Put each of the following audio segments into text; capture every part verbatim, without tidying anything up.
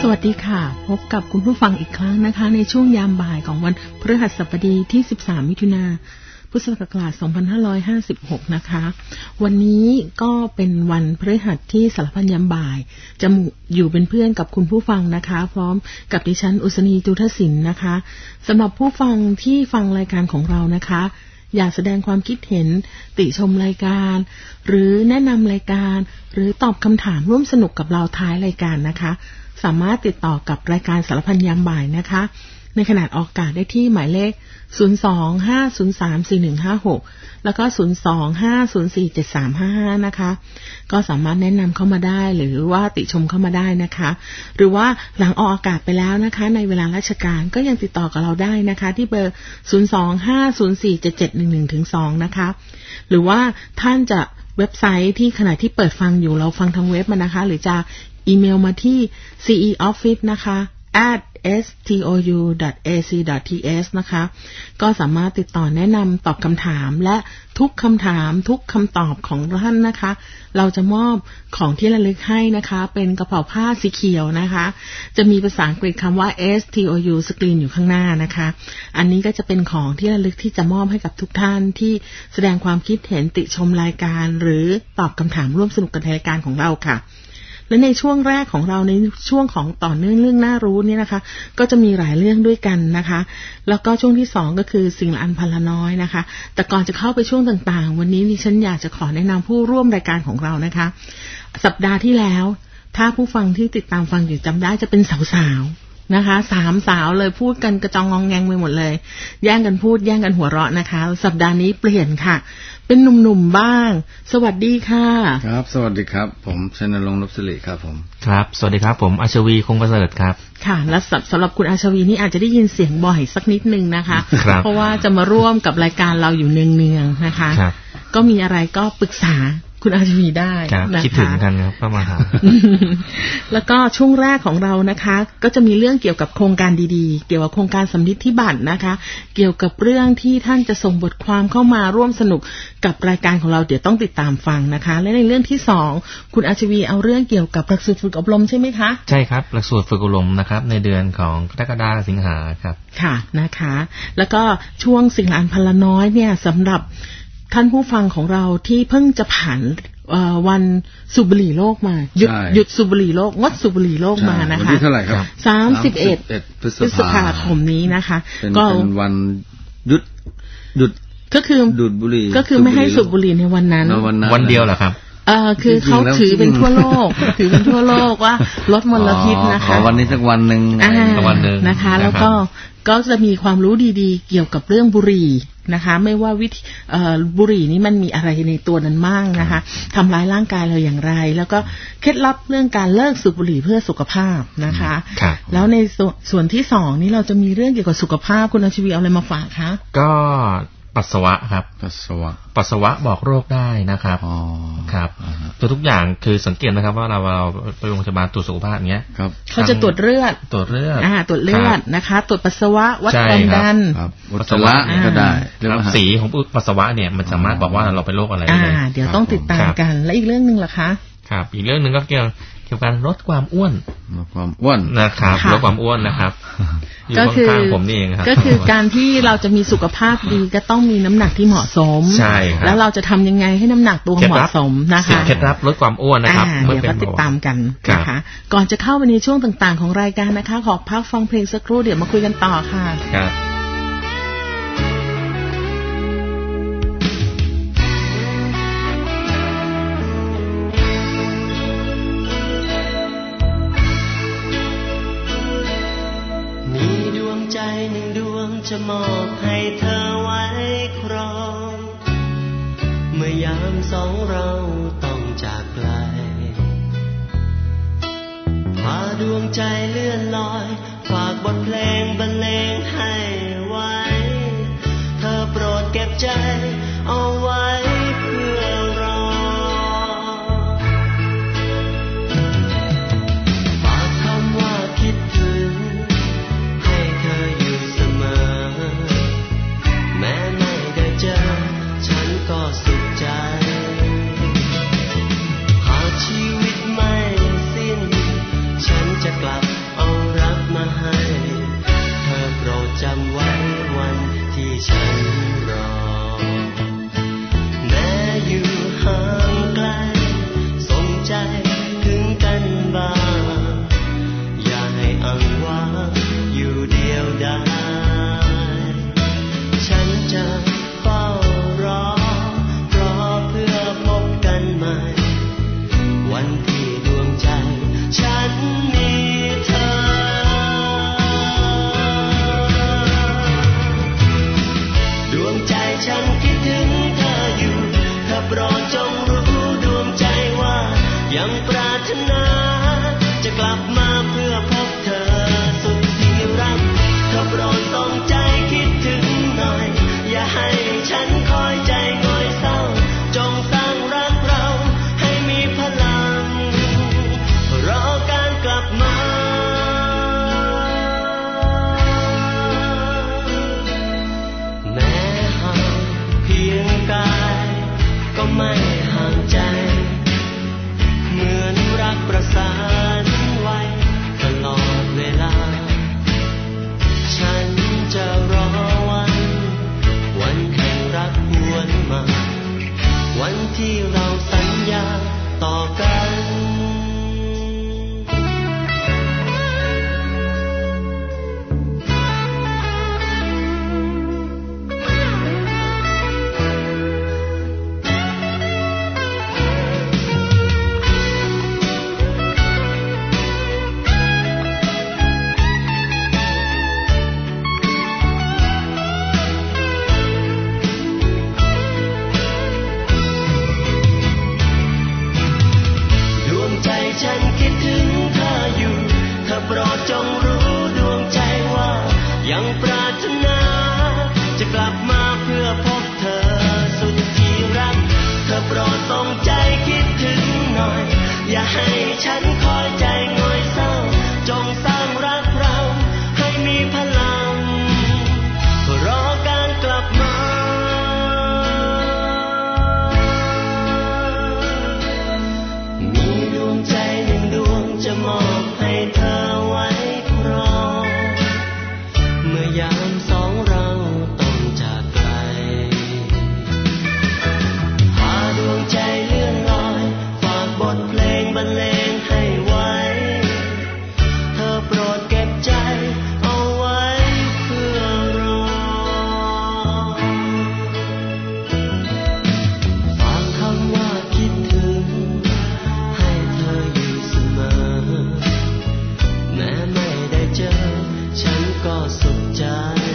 วัสดีค่ะพบกับคุณผู้ฟังอีกครั้งนะคะในช่วงยามบ่ายของวันพฤหัสบดีที่สิบสามมิถุนายนพุทธศักราชสองพันห้าร้อยห้าสิบหกนะคะวันนี้ก็เป็นวันพฤหัสที่สารพันยามบ่ายจะอยู่เป็นเพื่อนกับคุณผู้ฟังนะคะพร้อมกับดิฉันอุศนีจุทศิลป์นะคะสำหรับผู้ฟังที่ฟังรายการของเรานะคะอยากแสดงความคิดเห็นติชมรายการหรือแนะนำรายการหรือตอบคำถามร่วมสนุกกับเราท้ายรายการนะคะสามารถติดต่อกับรายการสารพันยามบ่ายนะคะในขณะออกอากาศได้ที่หมายเลขศูนย์ สอง ห้า ศูนย์ สาม สี่ หนึ่ง ห้า หกแล้วก็ศูนย์ สอง ห้า ศูนย์ สี่ เจ็ด สาม ห้า ห้านะคะก็สามารถแนะนำเข้ามาได้หรือว่าติชมเข้ามาได้นะคะหรือว่าหลังออกอากาศไปแล้วนะคะในเวลาราชการก็ยังติดต่อกับเราได้นะคะที่เบอร์ศูนย์ สอง ห้า ศูนย์ สี่ เจ็ด เจ็ด หนึ่ง หนึ่ง ถึง สองนะคะหรือว่าท่านจะเว็บไซต์ที่ขณะที่เปิดฟังอยู่เราฟังทางเว็บมานะคะหรือจะอีเมลมาที่ ซี อี office นะคะ at เอส ที โอ ยู ดอท เอ ซี ดอท ที เอส นะคะก็สามารถติดต่อแนะนำตอบคำถามและทุกคำถามทุกคำตอบของท่านนะคะเราจะมอบของที่ระลึกให้นะคะเป็นกระเป๋าผ้าสีเขียวนะคะจะมีภาษาอังกฤษคำว่า เอส ที โอ ยู สกรีนอยู่ข้างหน้านะคะอันนี้ก็จะเป็นของที่ระลึกที่จะมอบให้กับทุกท่านที่แสดงความคิดเห็นติชมรายการหรือตอบคำถามร่วมสนุกกับรายการของเราค่ะและในช่วงแรกของเราในช่วงของต่อเนื่องเรื่องน่ารู้เนี่ยนะคะก็จะมีหลายเรื่องด้วยกันนะคะแล้วก็ช่วงที่สองก็คือสิ่งละอันพันละน้อยนะคะแต่ก่อนจะเข้าไปช่วงต่างๆวันนี้ดิฉันอยากจะขอแนะนำผู้ร่วมรายการของเรานะคะสัปดาห์ที่แล้วถ้าผู้ฟังที่ติดตามฟังอยู่จำได้จะเป็นสาวๆนะคะสามสาวเลยพูดกันกระจองงองแงงไปหมดเลยแย่งกันพูดแย่งกันหัวเราะนะคะสัปดาห์นี้เปลี่ยนค่ะเป็นหนุ่มๆบ้างสวัสดีค่ะครับสวัสดีครับผมชนรงค์ นพสิริครับผมครับสวัสดีครับผมอาชวีคงประเสริฐครับค่ะและสำหรับคุณอาชวีนี่อาจจะได้ยินเสียงบ่อยสักนิดนึงนะคะเพราะว่าจะมาร่วมกับรายการเราอยู่เนืองๆนะคะก็มีอะไรก็ปรึกษาคุณอาชวีได้นะคะคิดถึงกันครับก็มาหาแล้วก็ช่วงแรกของเรานะคะก็จะมีเรื่องเกี่ยวกับโครงการดีๆเกี่ยวกับโครงการสำนิธิบัตรนะคะเกี่ยวกับเรื่องที่ท่านจะส่งบทความเข้ามาร่วมสนุกกับรายการของเราเดี๋ยวต้องติดตามฟังนะคะและในเรื่องที่สองคุณอาชวีเอาเรื่องเกี่ยวกับหลักสูตรฝึกอบรมใช่ไหมคะใช่ครับหลักสูตรฝึกอบรมนะครับในเดือนของกรกฎาคมสิงหาครับค่ะนะคะแล้วก็ช่วงสิ่งละอันพันละน้อยเนี่ยสำหรับท่านผู้ฟังของเราที่เพิ่งจะผ่านวันสูบบุหรี่โลกมาหยุดหยุดสูบบุหรี่โลกงดสูบบุหรี่โลกมานะคะวันที่เท่าไหร่ครับสามสิบเอ็ดพฤษภาคมนี้นะคะก็เป็นวันหยุดหยุดก็คือดูดบุหรี่ก็คือไม่ให้สูบบุหรี่ในวันนั้นวันเดียวเหรอครับเออคือเขาถือเป็นทั่วโลกถือเป็นทั่วโลกว่าลดมลพิษนะคะวันนี้สักวันนึงวันนึงนะคะแล้วก็ก็จะมีความรู้ดีๆเกี่ยวกับเรื่องบุหรี่นะคะไม่ว่าวิธีบุหรี่นี้มันมีอะไรในตัวนั้นมั่งนะคะทำร้ายร่างกายเราอย่างไรแล้วก็เคล็ดลับเรื่องการเลิกสูบบุหรี่เพื่อสุขภาพนะคะแล้วในส่วนที่สองนี้เราจะมีเรื่องเกี่ยวกับสุขภาพคุณอาชีวีเอาอะไรมาฝากคะก็ปัสสาวะครับปัสสาวะปัสสาวะบอกโรคได้นะครับอ๋อครับตัวทุกอย่างคือสังเกตนะครับว่าเราเราไปโรงพยาบาลตรวจสุขภาพอย่างเงี้ยเขาจะตรวจเลือดตรวจเลือดอ่าตรวจเลือดนะคะตรวจปัสสาวะวัดความดันปัสสาวะก็ได้สีของปัสสาวะเนี่ยมันสามารถบอกว่าเราเป็นโรคอะไรได้เดี๋ยวต้องติดตามกันและอีกเรื่องนึงล่ะคะครับอีกเรื่องนึงก็เกี่ยวเกี่ยวกับลดความอ้วนลดความอ้วนนะครับลดความอ้วนนะครับก็คือผมนี่เองครับก็คือการที่เราจะมีสุขภาพดีก็ต้องมีน้ำหนักที่เหมาะสมใช่ครับแล้วเราจะทำยังไงให้น้ำหนักตัวเหมาะสมนะคะเคล็ดลับลดความอ้วนนะครับเดี๋ยวก็ติดตามกันนะคะก่อนจะเข้าไปในช่วงต่างๆของรายการนะคะขอพักฟังเพลงสักครู่เดี๋ยวมาคุยกันต่อค่ะครับจะมอบให้เธอไว้ครองเมื่อยามสองเราต้องจากไกลพาดวงใจเลื่อนลอยฝากบทเพลงบรรเลงให้ไว้เธอโปรดเก็บใจเอาไว้เพื่อรอฝากคำว่าคิดถึงให้เธออยู่เสมอแม้ไม่ได้เจอฉันก็สุขใจหากชีวิตไม่สิ้นฉันจะกลับเอากายก็ไม่ห่างใจเหมือนรักประสานไว้ตลอดเวลาฉันจะรอวันวันแห่งรักหวนมาวันที่เราสัญญาต่อกันโปรดจงรู้ดวงใจว่ายังปรารถนาจะกลับมาเพื่อพบเธอสุดที่รักเธอโปรดส่งใจคิดถึงหน่อยอย่าให้ฉันคอยใจง่อยเศร้าจงสร้างรักเราให้มีพลังรอการกลับมามีดวงใจหนึ่งดวงจะมอบให้เธอยามสองเราต้องจากไกลพาดวงใจเลื่อนลอยฝากบทเพลงบรรเลงให้ไว้เธอโปรดเก็บใจเอาไว้เพื่อรอฝากคำว่าคิดถึงให้เธออยู่เสมอแม้ไม่ได้เจอฉันก็สุขใจ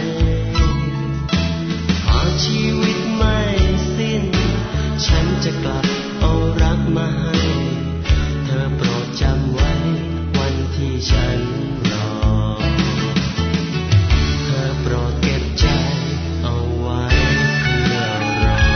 หากชีวิตไม่สิ้นฉันจะกลับเอารักมาให้เธอโปรดจำไว้วันที่ฉันรอเธอโปรดเก็บใจเอาไว้เพื่อรอ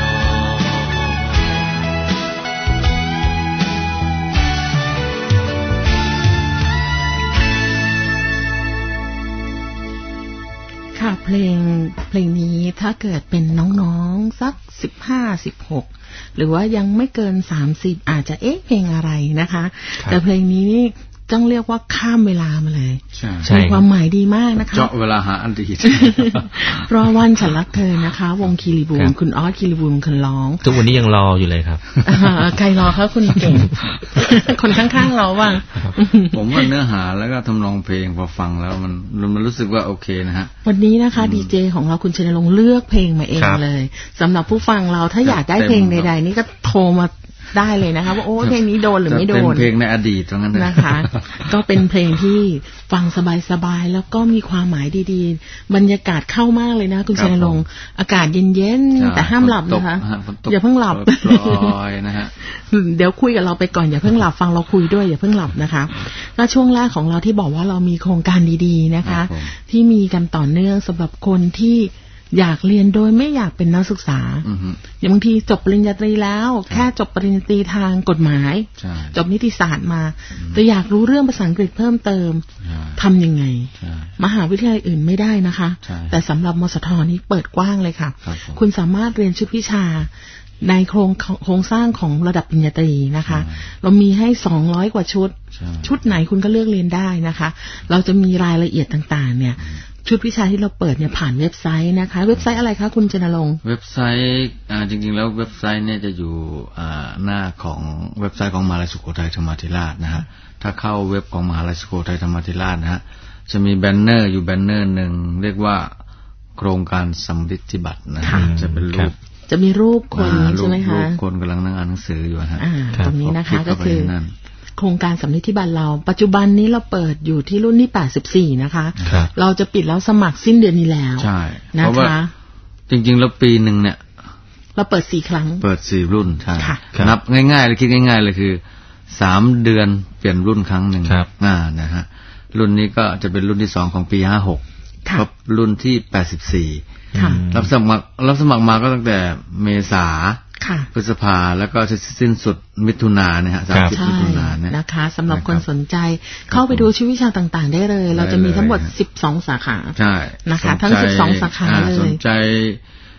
ค่ะเพลงเพลงนี้ถ้าเกิดเป็นน้องๆสักสิบห้า สิบหกหรือว่ายังไม่เกินสามสิบอาจจะเอ๊ะเพลงอะไรนะคะแต่เพลงนี้นี่ต้องเรียกว่าข้ามเวลามาเลยมีความหมายดีมากนะคะเจาะเวลาหาอดีตรอวันฉันรักเธอนะคะวงคีรีบูลคุณออสคีรีบูลคนร้องทุกวันนี้ยังรออยู่เลยครับใครรอคะคุณเก่งคนข้างๆเราบ้างผมว่าเนื้อหาแล้วก็ทำนองเพลงพอฟังแล้วมันมันรู้สึกว่าโอเคนะฮะวันนี้นะคะดีเจของเราคุณชนรงค์เลือกเพลงมาเองเลยสำหรับผู้ฟังเราถ้าอยากได้เพลงใดๆนี่ก็โทรมาได้เลยนะคะว่าโอ้เพลงนี้โดนหรือไม่โดนเป็นเพลงในอดีตตรงนั้นนะคะก็เป็นเพลงที่ฟังสบายๆแล้วก็มีความหมายดีๆบรรยากาศเข้ามากเลยนะคุณชนรงค์อากาศเย็นๆแต่ห้ามหลับนะคะอย่าเพิ่งหลับนะฮะเดี๋ยวคุยกับเราไปก่อนอย่าเพิ่งหลับฟังเราคุยด้วยอย่าเพิ่งหลับนะคะก็ช่วงแรกของเราที่บอกว่าเรามีโครงการดีๆนะคะที่มีกันต่อเนื่องสำหรับคนที่อยากเรียนโดยไม่อยากเป็นนักศึกษาอย่างบางทีจบปริญญาตรีแล้วแค่จบปริญญาตรีทางกฎหมายจบนิติศาสตร์มาแต่อยากรู้เรื่องภาษาอังกฤษเพิ่มเติมทำยังไงมหาวิทยาลัยอื่นไม่ได้นะคะแต่สำหรับมสทนี้เปิดกว้างเลยค่ะคุณสามารถเรียนชุดวิชาในโครงโครงสร้างของระดับปริญญาตรีนะคะเรามีให้สองร้อยกว่าชุดชุดไหนคุณก็เลือกเรียนได้นะคะเราจะมีรายละเอียดต่างๆเนี่ยชุดวิชาที่เราเปิดเนี่ยผ่านเว็บไซต์นะคะเว็บไซต์อะไรคะคุณจนรงค์เว็บไซต์อ่าจริงๆแล้วเว็บไซต์เนี่ยจะอยู่อ่าหน้าของเว็บไซต์ของมหาวิทยาลัยสุโขทัยธรรมาธิราชนะฮะถ้าเข้าเว็บของมหาวิทยาลัยสุโขทัยธรรมาธิราชนะฮะจะมีแบนเนอร์อยู่แบนเนอร์หนึ่งเรียกว่าโครงการสำริดธิบัตรนะฮะจะเป็นรูปจะมีรูปคนใช่ไหมคะรูปคนกำลังนั่งอ่านหนังสืออยู่ฮะตรงนี้นะคะก็คือโครงการสำริดธิบัตรเราปัจจุบันนี้เราเปิดอยู่ที่รุ่นที่แปดสิบสี่นะคะเราจะปิดแล้วสมัครสิ้นเดือนนี้แล้วใช่นะคะจริงๆแล้วปีหนึ่งเนี่ยเราเปิดสี่ครั้งเปิดสี่รุ่นใช่นับง่ายๆเลยคิดง่ายๆเลยคือสามเดือนเปลี่ยนรุ่นครั้งหนึ่งอ่านะฮะรุ่นนี้ก็จะเป็นรุ่นที่สองของปีห้าหกครบรุ่นที่แปดสิบสี่รับสมัครรับสมัครมาก็ตั้งแต่เมษาพฤษภาแล้วก็จะสิ้นสุดมิถุนายนนะฮะสามสิบมิถุนายนนะคะสำหรับคนสนใจเข้าไปดูชื่อวิชาต่างๆได้เลยเราจะมีทั้งหมดสิบสองสาขาใช่นะคะทั้งสิบสองสาขาเลยสนใจ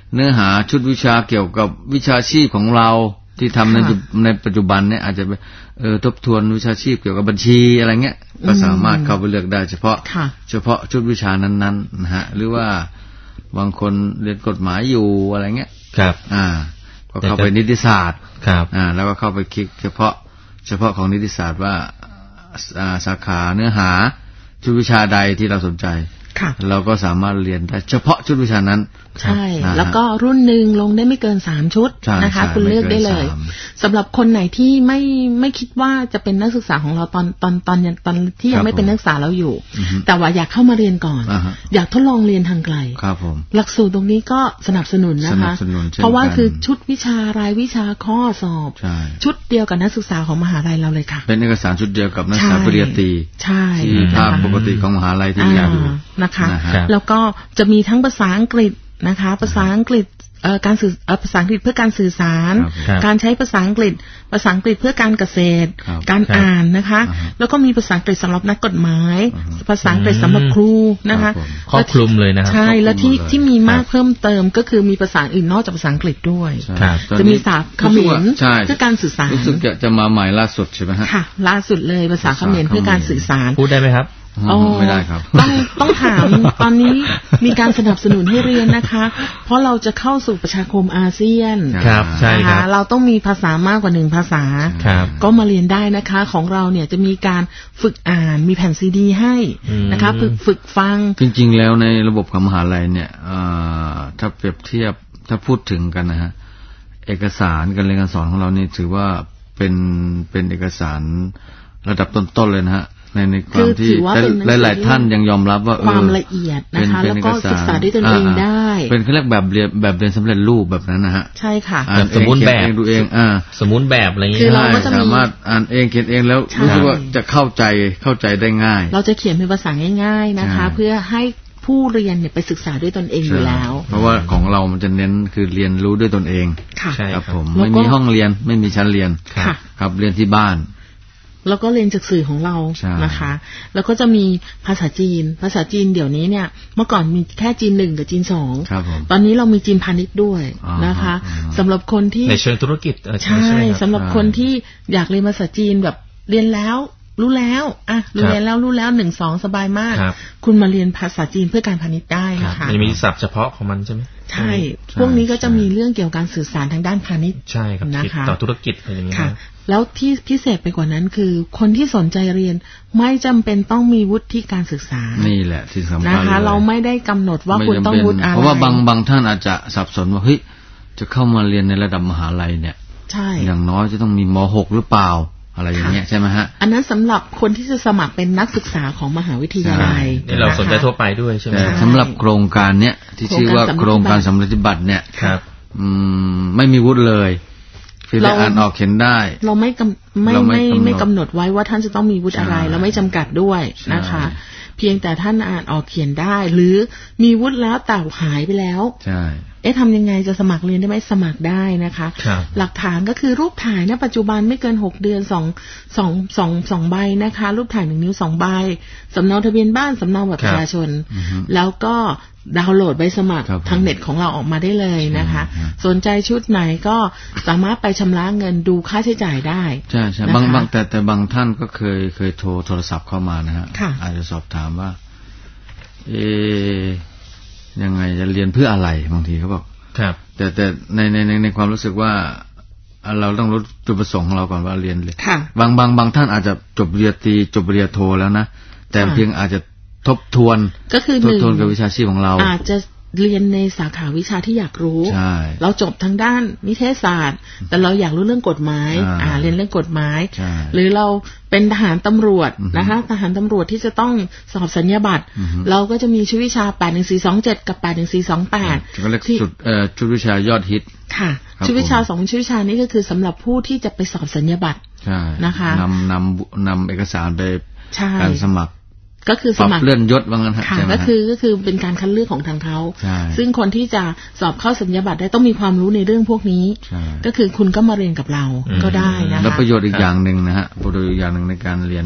เนื้อหาชุดวิชาเกี่ยวกับวิชาชีพของเราที่ทำในในปัจจุบันเนี่ยอาจจะเออทบทวนวิชาชีพเกี่ยวกับบัญชีอะไรเงี้ยก็สามารถเข้าไปเลือกได้เฉพาะเฉพาะชุดวิชานั้นๆนะฮะหรือว่าบางคนเรียนกฎหมายอยู่อะไรเงี้ยครับอ่าก็เข้าไปนิติศาสตร์ครับอ่าแล้วก็เข้าไปคลิกเฉพาะเฉพาะของนิติศาสตร์ว่าอ่าสาขาเนื้อหาชุดวิชาใดที่เราสนใจเราก็สามารถเรียนได้เฉพาะชุดวิชานั้นใช่แล้วก็รุ่นหนึ่งลงได้ไม่เกินสามชุดนะคะคุณเลือกได้เลยสำหรับคนไหนที่ไม่ไม่คิดว่าจะเป็นนักศึกษาของเราตอนตอนตอนตอนที่ยังไม่เป็นนักศึกษาเราอยู่แต่ว่าอยากเข้ามาเรียนก่อนอยากทดลองเรียนทางไกลหลักสูตรตรงนี้ก็สนับสนุนนะคะเพราะว่าคือชุดวิชารายวิชาข้อสอบชุดเดียวกับนักศึกษาของมหาลัยเราเลยค่ะเป็นเอกสารชุดเดียวกับนักศึกษาปริญญาตรีที่ภาคปกติของมหาลัยที่เรียนอยู่นะคะแล้วก็จะมีทั้งภาษาอังกฤษนะคะภาษาอังกฤษการสื่อภาษาอังกฤษเพื่อการสื่อสารการใช้ภาษาอังกฤษภาษาอังกฤษเพื่อการเกษตรการอ่านนะคะแล้วก็มีภาษาอังกฤษสำหรับนักกฎหมายภาษาอังกฤษสำหรับครูนะคะครอบคลุมเลยนะครับใช่แล้วที่ที่มีมากเพิ่มเติมก็คือมีภาษาอื่นนอกจากภาษาอังกฤษด้วยจะมีภาษาเขมรเพื่อการสื่อสารรู้สึกจะมาใหม่ล่าสุดใช่ไหมฮะค่ะล่าสุดเลยภาษาเขมรเพื่อการสื่อสารพูดได้ไหมครับไม่ได้ครับต้องต้องถามตอนนี้มีการสนับสนุนให้เรียนนะคะเพราะเราจะเข้าสู่ประชาคมอาเซียนครับใช่ครับเราต้องมีภาษามากกว่าหนึ่งภาษาก็มาเรียนได้นะคะของเราเนี่ยจะมีการฝึกอ่านมีแผ่นซีดีให้นะคะฝึกฝึกฟังจริงๆแล้วในระบบของมหาลัยเนี่ยถ้าเปรียบเทียบถ้าพูดถึงกันนะฮะเอกสารการเรียนการสอนของเรานี่ถือว่าเป็นเป็นเอกสารระดับต้นๆเลยนะฮะในในความที่หลายๆท่านยังยอมรับว่าความละเอียดนะคะแล้วก็ศึกษาด้วยตนเองได้เป็นเขาเรียกแบบเรียนแบบเรียนสำเร็จรูปแบบนั้นนะฮะใช่ค่ะสมมุติแบบดูเองอ่าสมมุติแบบอะไรอย่างเงี้ยคือเราก็จะสามารถอ่านเองเขียนเองแล้วรู้สึกว่าจะเข้าใจเข้าใจได้ง่ายเราจะเขียนเป็นภาษาง่ายๆนะคะเพื่อให้ผู้เรียนเนี่ยไปศึกษาด้วยตนเองอยู่แล้วเพราะว่าของเรามันจะเน้นคือเรียนรู้ด้วยตนเองครับผมไม่มีห้องเรียนไม่มีชั้นเรียนครับเรียนที่บ้านแล้วก็เรียนจากสื่อของเรานะคะแล้วก็จะมีภาษาจีนภาษาจีนเดี๋ยวนี้เนี่ยเมื่อก่อนมีแค่จีนหนึ่งกับจีนสองตอนนี้เรามีจีนพาณิชย์ด้วยนะคะสำหรับคนที่ในเชิงธุรกิจใช่สำหรับคนที่อยากเรียนภาษาจีนแบบเรียนแล้วรู้แล้วอ่ะเรียนแล้วรู้แล้วหนึ่งสองสบายมากคุณมาเรียนภาษาจีนเพื่อการพาณิชย์ได้นะคะมันมีศัพท์เฉพาะของมันใช่ไหมใช่พวกนี้ก็จะมีเรื่องเกี่ยวกับการสื่อสารทางด้านพาณิชย์ใช่ครับนะคะต่อธุรกิจอะไรอย่างเงี้ยแล้วที่พิเศษไปกว่านั้นคือคนที่สนใจเรียนไม่จำเป็นต้องมีวุฒิการศึกษานี่แหละที่สำคัญนะคะเราไม่ได้กำหนดว่าคุณต้องวุฒิอะไรเพราะว่าบางบางท่านอาจจะสับสนว่าเฮ้ยจะเข้ามาเรียนในระดับมหาลัยเนี่ยใช่อย่างน้อยจะต้องมีม.หก หรือเปล่าอะไรอย่างเงี้ยใช่ไหมฮะอันนั้นสำหรับคนที่จะสมัครเป็นนักศึกษาของมหาวิทยาลัยนี่เราสนใจทั่วไปด้วยใช่ไหมสำหรับโครงการเนี้ยที่ชื่อว่าโครงการสำเร็จบัตรเนี่ยอืมไม่มีวุฒิเลยคือได้อ่านออกเขียนได้เราไม่ไม่ไม่ไม่กำหนดไว้ว่าท่านจะต้องมีวุฒิอะไรเราไม่จำกัดด้วยนะคะเพียงแต่ท่านอ่านออกเขียนได้หรือมีวุฒิแล้วแต่หายไปแล้วใช่เอ๊ะทำยังไงจะสมัครเรียนได้ไหมสมัครได้นะคะหลักฐานก็คือรูปถ่ายณปัจจุบันไม่เกินหกเดือนสองสองสองสองใบนะคะรูปถ่ายหนึ่งนิ้วสองใบสำเนาทะเบียนบ้านสำเนาบัตรประชาชนแล้วก็ดาวน์โหลดใบสมัครทางเน็ตของเราออกมาได้เลยนะคะสนใจชุดไหนก็สามารถไปชำระเงินดูค่าใช้จ่ายได้ใช่ใช่บางบางแต่แต่บางท่านก็เคยเคยโทรโทรศัพท์เข้ามานะฮะอาจจะสอบถามว่าเอยังไงจะเรียนเพื่ออะไรบางทีเขาบอกครับแต่แต่ในในในในความรู้สึกว่าเราต้องรู้จุดประสงค์ของเราก่อนว่าเรียนเลยบางบางบางท่านอาจจะจบปริญญาตรีจบปริญญาโทแล้วนะแต่เพียงอาจจะทบทวนก็คือทบทวนกับวิชาชีพของเราอาจจะเรียนในสาขาวิชาที่อยากรู้เราจบทางด้านนิเทศศาสตร์แต่เราอยากรู้เรื่องกฎหมายอ่าเรียนเรื่องกฎหมายหรือเราเป็นทหารตำรวจนะคะทหารตำรวจที่จะต้องสอบสัญญาบัตรเราก็จะมีชุดวิชาแปดหนึ่งสี่สองเจ็ดกับแปดหนึ่งสี่สองแปดก็เรียกชุดเอ่อชุดวิชายอดฮิตค่ะชุดวิชาสองชุดวิชานี้ก็คือสำหรับผู้ที่จะไปสอบสัญญาบัตรนะคะนำนำนำเอกสารไปการสมัครก็คือสมัครเลื่อนยศว่างั้นค่ะก็คือก็คือเป็นการคัดเลือกของทางเขาซึ่งคนที่จะสอบเข้าสัญญาบัตรได้ต้องมีความรู้ในเรื่องพวกนี้ก็คือคุณก็มาเรียนกับเราก็ได้นะคะแล้วประโยชน์อีกอย่างหนึ่งนะฮะประโยชน์อีกอย่างหนึ่งในการเรียน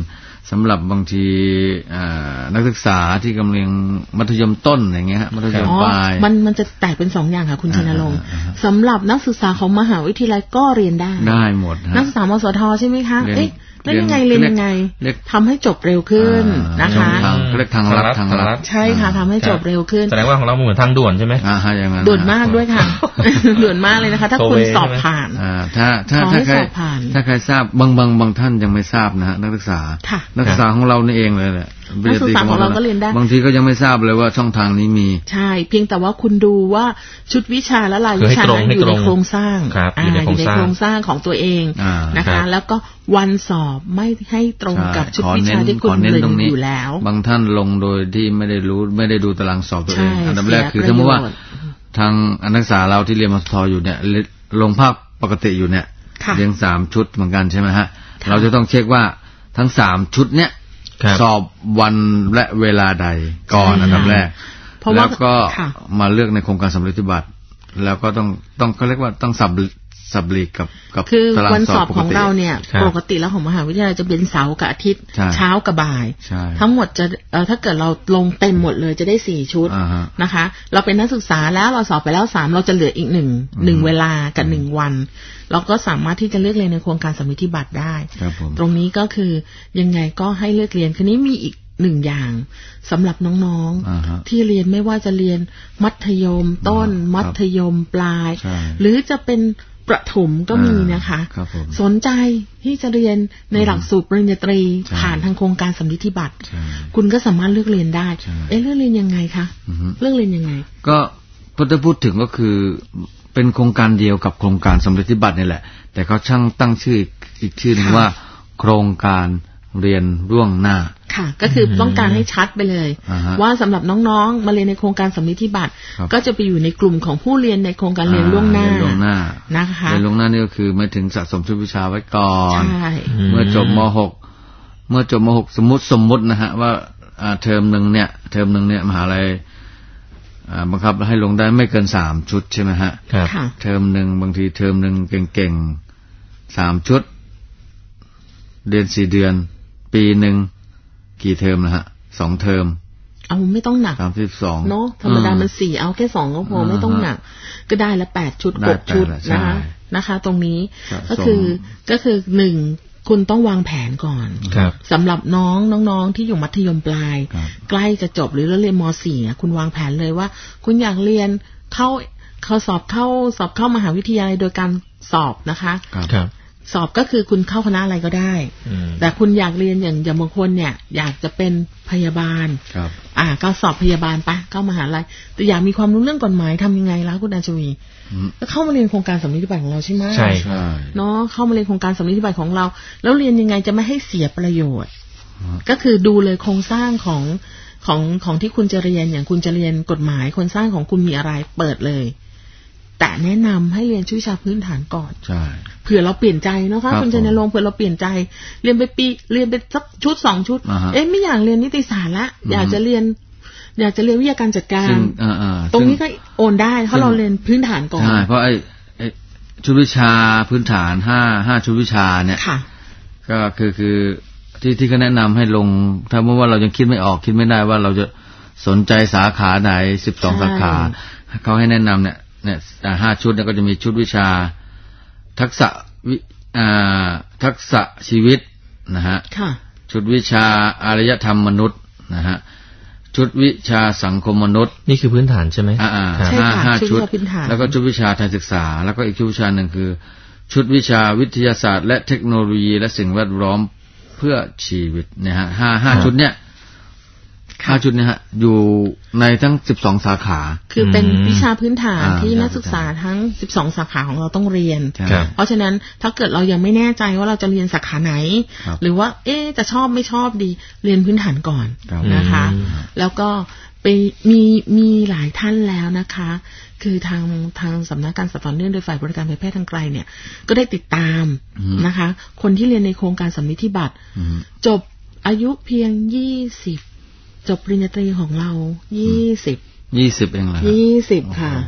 สำหรับบางทีนักศึกษาที่กำลังมัธยมต้นอย่างเงี้ยฮะมัธยมปลายมันมันจะแตกเป็นสองอย่างค่ะคุณชนรงค์สำหรับนักศึกษาของมหาวิทยาลัยก็เรียนได้ได้หมดนักศึกษามสทใช่ไหมคะเอ๊ะแล้วยังไงเรียนยังไงทำให้จบเร็วขึ้นนะคะเรียกทางลัดทางลัดใช่ค่ะทำให้จบเร็วขึ้นแสดงว่าของเราเหมือนทางด่วนใช่ไหมอ่าอย่างนั้นด่วนมากด้วยค่ะด่วนมากเลยนะคะถ้าคุณสอบผ่านอ่าถ้าถ้าถ้าใครถ้าใครทราบบางบางบางท่านยังไม่ทราบนะฮะนักศึกษานักศึกษาของเรานี่เองเลยแหละนักศึกษาของเราก็เรียนได้บางทีก็ยังไม่ทราบเลยว่าช่องทางนี้มีใช่เพียงแต่ว่าคุณดูว่าชุดวิชาและรายวิชานั้นอยู่ในโครงสร้างอยู่ในโครงสร้างของตัวเองนะคะแล้วก็วันสอบไม่ให้ตรงกับชุดวิชาที่คุณเรียนอยู่แล้วบางท่านลงโดยที่ไม่ได้รู้ไม่ได้ดูตารางสอบตัวเองอันดับแรกคือสมมติว่าทางนักศึกษาเราที่เรียนมสทอยู่เนี่ยลงภาคปกติอยู่เนี่ยเรียนสามชุดเหมือนกันใช่ไหมฮะเราจะต้องเช็คว่าทั้งสามชุดเนี่ยสอบวันและเวลาใดก่อนอันดับแรกแล้วก็มาเลือกในโครงการสำเร็จบัตรแล้วก็ต้องต้องเขาเรียกว่าต้องสับสับลีกกับกับคือวันสอบของเราเนี่ยปกติแล้วของมหาวิทยาลัยจะเป็นเสาร์กับอาทิตย์เช้ากับบ่ายทั้งหมดจะถ้าเกิดเราลงเต็มหมดเลยจะได้สี่ชุดนะคะเราเป็นนักศึกษาแล้วเราสอบไปแล้วสามเราจะเหลืออีกหนึ่งหนึ่งเวลากับหนึ่งวันเราก็สามารถที่จะเลือกเรียนในโครงการสำเร็จบัตรได้ตรงนี้ก็คือยังไงก็ให้เลือกเรียนคืนนี้มีอีกหนึ่งอย่างสำหรับน้องๆที่เรียนไม่ว่าจะเรียนมัธยมต้นมัธยมปลายหรือจะเป็นประถมก็มีนะคะสนใจที่จะเรียนในหลักสูตรปริญญาตรีผ่านทางโครงการสำลิดบัตรคุณก็สามารถเลือกเรียนได้เอ๊ะเลือกเรียนยังไงคะเลือกเรียนยังไงก็พอจะพูดถึงก็คือเป็นโครงการเดียวกับโครงการสำลิดบัตรนี่แหละแต่เขาช่างตั้งชื่ออีกชื่อหนึ่งว่าโครงการเรียนล่วงหน้าค่ะก็คือต้องการให้ชัดไปเลยว่าสำหรับน้องๆมาเรียนในโครงการสำลิดบัตรก็จะไปอยู่ในกลุ่มของผู้เรียนในโครงการเรียนล่วงหน้านะคะเรียนล่วงหน้านี่ก็คือไม่ถึงสะสมชุดวิชาไว้ก่อนเมื่อจบม หกเมื่อจบม หกสมมุติสมมุตินะฮะว่าเทอมนึงเนี่ยเทอมนึงเนี่ยมหาลัยบังคับให้ลงได้ไม่เกินสามชุดใช่ไหมฮะเทอมนึงบางทีเทอมนึงเก่งๆสามชุดเรียนสี่เดือนปีหนึ่งกี่เทอมนะฮะสองเทอมเอาไม่ต้องหนักสามสิบสองเนาะธรรมดามันสี่เอาแค่สองก็พอไม่ต้องหนักก็ได้ละแปดชุดหกชุดนะคะนะคะตรงนี้ก็คือก็คือหนึ่งคุณต้องวางแผนก่อนสำหรับน้องน้องๆที่อยู่มัธยมปลายใกล้จะจบหรือเรียนม.สี่คุณวางแผนเลยว่าคุณอยากเรียนเข้าเขาสอบเข้าสอบเข้ามหาวิทยาลัยโดยการสอบนะคะสอบก็คือคุณเข้าคณะอะไรก็ได้แต่คุณอยากเรียนอย่างอย่างบางคนเนี่ยอยากจะเป็นพยาบาลอ่าก็สอบพยาบาลปะเข้ามหาลัยแต่อยากมีความรู้เรื่องกฎหมายทำยังไงล่ะคุณอาชวีก็เข้ามาเรียนโครงการสำลิดบัตรของเราใช่ไหมใช่เนาะเข้ามาเรียนโครงการสำลิดบัตรของเราแล้วเรียนยังไงจะไม่ให้เสียประโยชน์ก็คือดูเลยโครงสร้างของของของที่คุณจะเรียนอย่างคุณจะเรียนกฎหมายโครงสร้างของคุณมีอะไรเปิดเลยแต่แนะนำให้เรียนวิชาพื้นฐานก่อนใช่เผื่อเราเปลี่ยนใจนะคะคุณชัยนรงค์เผื่อเราเปลี่ยนใจเรียนไปปีเรียนไปสักชุดสองชุดเอ๊ะไม่อยากเรียนนิติศาสตร์ละอยากจะเรียนอยากจะเรียนวิทยาการจัดการตรงนี้ก็โอนได้เพราะเราเรียนพื้นฐานก่อนใช่เพราะไอ้ชุดวิชาพื้นฐานห้าห้าชุดวิชาเนี่ยก็คือคือที่ที่เขาแนะนำให้ลงถ้าเมื่อว่าเรายังคิดไม่ออกคิดไม่ได้ว่าเราจะสนใจสาขาไหนสิบสองสาขาเขาให้แนะนำเนี่ยเนี่ยห้าชุดเนี่ยก็จะมีชุดวิชาทักษะวิทักษะชีวิตนะฮะชุดวิชาอารยธรรมมนุษย์นะฮะชุดวิชาสังคมมนุษย์นี่คือพื้นฐานใช่ไหมอ่าห้าห้าชุดแล้วก็ชุดวิชาทางศึกษาแล้วก็อีกชุดวิชาหนึ่งคือชุดวิชาวิทยาศาสตร์และเทคโนโลยีและสิ่งแวดล้อมเพื่อชีวิตเนี่ยฮะห้าห้าชุดเนี่ยห้าชุดเนี่ยฮะอยู่ในทั้งสิบสองสาขาคือเป็นวิชาพื้นฐานที่นักศึกษาทั้งสิบสองสาขาของเราต้องเรียนเพราะฉะนั้นถ้าเกิดเรายังไม่แน่ใจว่าเราจะเรียนสาขาไหนหรือว่าเอ๊ะจะชอบไม่ชอบดีเรียนพื้นฐานก่อนนะคะแล้วก็ไปมีมีหลายท่านแล้วนะคะคือทางทางสำนักการศึกษาต่อเนื่องโดยฝ่ายบริการเผยแพร่ทางไกลเนี่ยก็ได้ติดตามนะคะคนที่เรียนในโครงการสำลิดบัตรจบอายุเพียงยี่สิบจบปริญญาตรีของเรายี่สิบยี่สิบเองเหรอยี่สิบค่ะ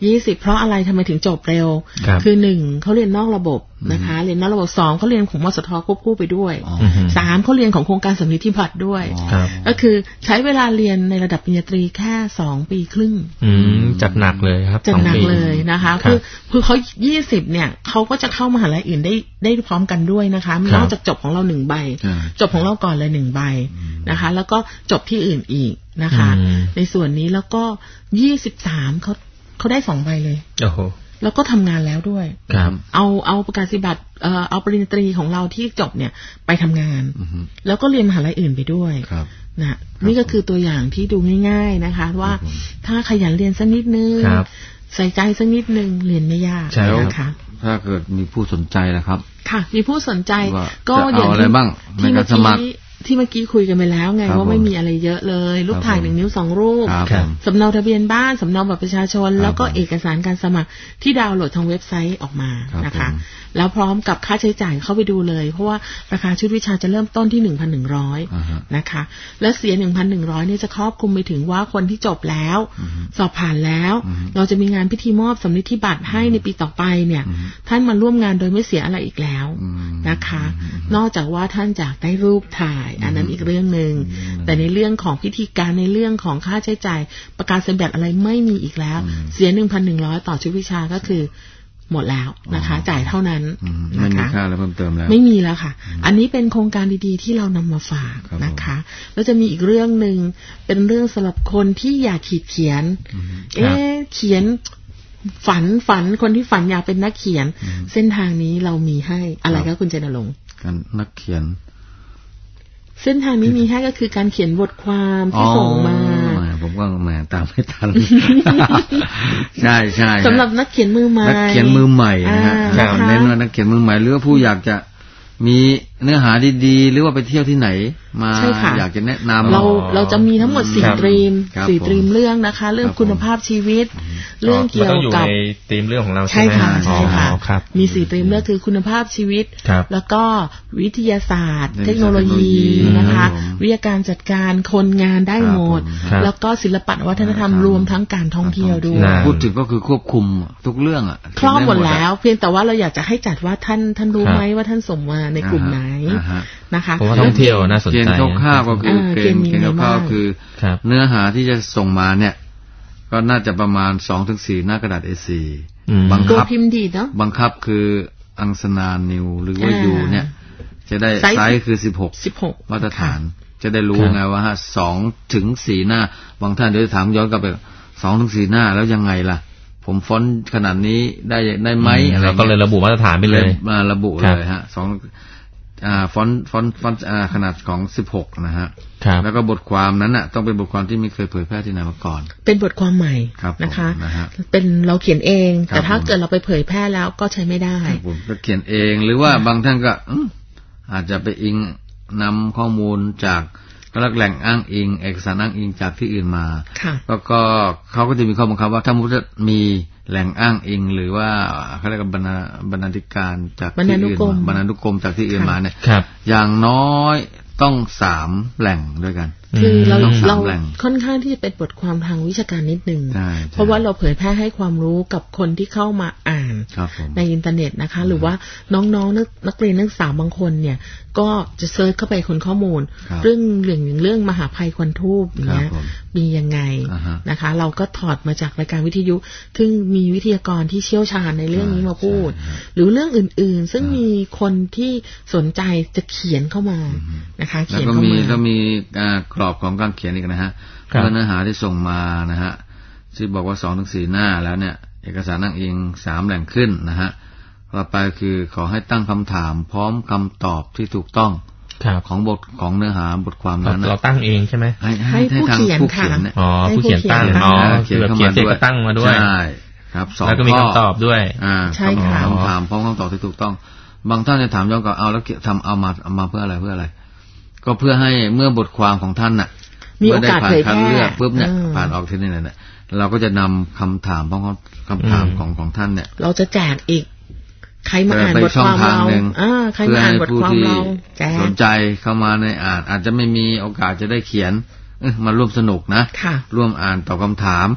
ยี่สิบเพราะอะไรทำไมถึงจบเร็วคือหนึ่งเขาเรียนนอกระบบนะคะเรียนนอกระบบสองเขาเรียนของมสทควบคู่ไปด้วยสามเขาเรียนของโครงการสำนิธิบัตรด้วยก็คือใช้เวลาเรียนในระดับปริญญาตรีแค่สองปีครึ่งจัดหนักเลยครับจัดหนักเลยนะคะคือคือเขายี่สิบเนี่ยเขาก็จะเข้ามหาลัยอื่นได้ได้พร้อมกันด้วยนะคะนอกจากจบของเราหนึ่งใบจบของเราก่อนเลยหนึ่งใบนะคะแล้วก็จบที่อื่นอีกนะคะในส่วนนี้แล้วก็ยี่สิบสามเขาเขาได้สองใบเลยโอ้โหแล้วก็ทำงานแล้วด้วยครับเอาเอาประกาศนียบัตรเอ่อเอาปริญญาตรีของเราที่จบเนี่ยไปทำงานแล้วก็เรียนมหาลัยอื่นไปด้วยนะนี่ก็คือตัวอย่างที่ดูง่ายๆนะคะว่าถ้าขยันเรียนสักนิดนึงใส่ใจสักนิดนึงเรียนไม่ยากนะคะถ้าเกิดมีผู้สนใจนะครับค่ะมีผู้สนใจก็อย่างอะไรบ้างในการสมัครที่เมื่อกี้คุยกันไปแล้วไงว่าไม่มีอะไรเยอะเลยรูปถ่ายหนึ่งนิ้วสองรูปสำเนาทะเบียนบ้านสำเนาบัตรประชาชนแล้วก็เอกสารการสมัครที่ดาวน์โหลดทางเว็บไซต์ออกมานะคะแล้วพร้อมกับค่าใช้จ่ายเข้าไปดูเลยเพราะว่าราคาชุดวิชาจะเริ่มต้นที่ หนึ่งพันหนึ่งร้อย นะคะและเสีย หนึ่งพันหนึ่งร้อย นี่จะครอบคลุมไปถึงว่าคนที่จบแล้วสอบผ่านแล้วเราจะมีงานพิธีมอบสำนิธิบัตรให้ในปีต่อไปเนี่ยท่านมาร่วมงานโดยไม่เสียอะไรอีกแล้วนะคะนอกจากว่าท่านอยากได้รูปถ่ายอันนั้นอีกเรื่องนึงแต่ในเรื่องของพิธีการในเรื่องของค่าใช้จ่ายประกันสัญญาอะไรไม่มีอีกแล้วเสีย หนึ่งพันหนึ่งร้อย ต่อชุดวิชาก็คือหมดแล้วนะคะจ่ายเท่านั้นไม่มีค่าอะไรเพิ่มเติมแล้วไม่มีแล้วค่ะอันนี้เป็นโครงการดีๆที่เรานำมาฝากนะคะแล้วจะมีอีกเรื่องนึงเป็นเรื่องสำหรับคนที่อยากขีดเขียนเอ๊ะเขียนฝันฝันคนที่ฝันอยากเป็นนักเขียนเส้นทางนี้เรามีให้อะไรก็คุณเจนรงค์การนักเขียนเส้นทางนี้มีให้ก็คือการเขียนบทความที่ส่งมาผมก็แหมตามไม่ทันใช่ใช่สำหรับนักเขียนมือใหม่นักเขียนมือใหม่นะฮะเน้นว่านักเขียนมือใหม่หรือว่าผู้อยากจะมีเนื้อหาดีๆหรือว่าไปเที่ยวที่ไหนมาอยากจะแนะนำเราเราจะมีทั้งหมดสี่ตรีมสี่ตรีมเรื่องนะคะเรื่องคุณภาพชีวิตเรื่องเกี่ยวกับตรีมเรื่องของเราใช่ค่ะใช่ค่ะมีสี่ตรีมเรื่องคือคุณภาพชีวิตแล้วก็วิทยาศาสตร์เทคโนโลยีนะคะวิทยาการจัดการคนงานได้หมดแล้วก็ศิลปะวัฒนธรรมรวมทั้งการท่องเที่ยวด้วยพูดถึงก็คือควบคุมทุกเรื่องอ่ะครอบหมดแล้วเพียงแต่ว่าเราอยากจะให้จัดว่าท่านท่านรู้ไหมว่าท่านส่งมาในกลุ่มไหนนะคะเพราะว่าท่องเที่ยวน่าสนใจเกณฑ์คร่าวๆก็คือเกณฑ์เกณฑ์คร่าวๆคือเนื้อหาที่จะส่งมาเนี่ยก็น่าจะประมาณ สองถึงสี่ หน้ากระดาษ เอ โฟร์บังคับพิมพ์ดีเนาะบังคับคืออังสนานิวหรือว่ายูเนี่ยจะได้ไซส์คือสิบหกมาตรฐานจะได้รู้ไงว่าฮะสองถึงสี่หน้าบางท่านเดี๋ยวจะถามย้อนกลับไปสองถึงสี่หน้าแล้วยังไงล่ะผมฟอนต์ขนาดนี้ได้ได้ไหมอะไรก็เลยระบุมาตรฐานไปเลยมาระบุเลยฮะสองอ่าฟอนต์ฟอนต์ฟอนต์อ่าขนาดของสิบหกนะฮะแล้วก็บทความนั้นน่ะต้องเป็นบทความที่ไม่เคยเผยแพร่ที่ไหนมาก่อนเป็นบทความใหม่นะคะเป็นเราเขียนเองแต่ถ้าเกิดเราไปเผยแพร่แล้วก็ใช้ไม่ได้ผมก็เขียนเองหรือว่าบางท่านก็อาจจะไปอิงนำข้อมูลจากแหล่งอ้างอิงเอกสารอ้างอิงจากที่อื่นมาแล้วก็เขาก็จะมีข้อบังคับว่าถ้ามุติมีแหล่งอ้างอิงหรือว่าเขาเรียกว่าบรรณาบรรณาธิการจากที่อื่นบรรณานุกรมจากที่อื่นมาเนี่ยอย่างน้อยต้องสามแหล่งด้วยกันคือเราเราค่อนข้างที่จะเป็นบทความทางวิชาการนิดนึงเพราะว่าเราเผยแพร่ให้ความรู้กับคนที่เข้ามาอ่านในอินเทอร์เน็ตนะคะหรือว่าน้องๆนักนักเรียนนักศึกษาบางคนเนี่ยก็จะเซิร์ชเข้าไปคนข้อมูลเรื่องเรื่องเรื่องมหาภัยควันทูบอย่างเงี้ยมียังไงนะคะเราก็ถอดมาจากรายการวิทยุซึ่งมีวิทยากรที่เชี่ยวชาญในเรื่องนี้มาพูดหรือเรื่องอื่นๆซึ่งมีคนที่สนใจจะเขียนเข้ามานะคะเขียนเข้ามาแล้วก็มีกรอบของการเขียนอีกนะฮะเนื้อหาที่ส่งมานะฮะที่บอกว่า สองถึงสี่ หน้าแล้วเนี่ยเอกสารอ้างอิงสามแหล่งขึ้นนะฮะต่อไปคือขอให้ตั้งคำถามพร้อมคำตอบที่ถูกต้องของบทของเนื้อหาบทความนั้นเราตั้งเองใช่ไหมให้ให้ผู้เขียนค่ะอ๋อผู้เขียนตั้งอ๋อเขียนเขียนเสร็จก็ตั้งมาด้วยใช่ครับสองแล้วก็มีคำตอบด้วยอ่าคำถามพร้อมคำตอบที่ถูกต้องบางท่านจะถามย้อนกลับเอาแล้วทำเอามาเอามาเพื่ออะไรเพื่ออะไรก็เพื่อให้เมื่อบทความของท่านน่ะมีโอกาสเผยแพร่ปุ๊บเนี่ยผ่านออกที่นี่เนี่ยเราก็จะนำคำถามพร้อมคำถามของของท่านเนี่ยเราจะแจกอีกใครมาอ่านบทความเราอ่าใครมาอ่านบทความเราสนใจเข้ามาในอ่านอาจจะไม่มีโอกาสจะได้เขียนมาร่วมสนุกนะร่วมอ่านตอบคำถาม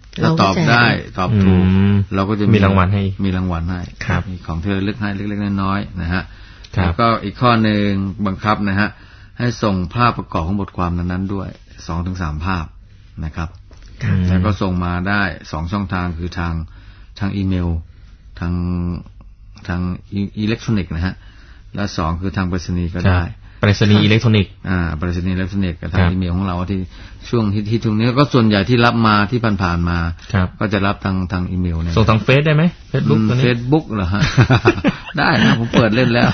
ถ้าตอบได้ตอบถูกเราก็จะมีรางวัลให้มีรางวัลให้มีของที่ระลึกให้เล็กๆน้อยๆนะฮะแล้วก็อีกข้อหนึ่งบังคับนะฮะให้ส่งภาพประกอบของบทความนั้นๆด้วย สองถึงสาม ภาพนะครับแล้วก็ส่งมาได้สองช่องทางคือทางทางอีเมลทางทางอิเล็กทรอนิกส์นะฮะและสองคือทางไปรษณีย์ก็ได้ไปรษณีย์อิเล็กทรอนิกส์อ่าไปรษณีย์อิเล็กทรอนิกส์กับทางอีเมลของเราที่ช่วงที่ที่ตรงนี้ก็ส่วนใหญ่ที่รับมาที่ผ่านๆมาก็จะรับทางทางอีเมลเนี่ยส่งทางเฟซได้ไหมเฟซบุ๊กตัวนี้เฟซบุ๊กเหรอฮะ ได้นะผมเปิดเล่นแล้ว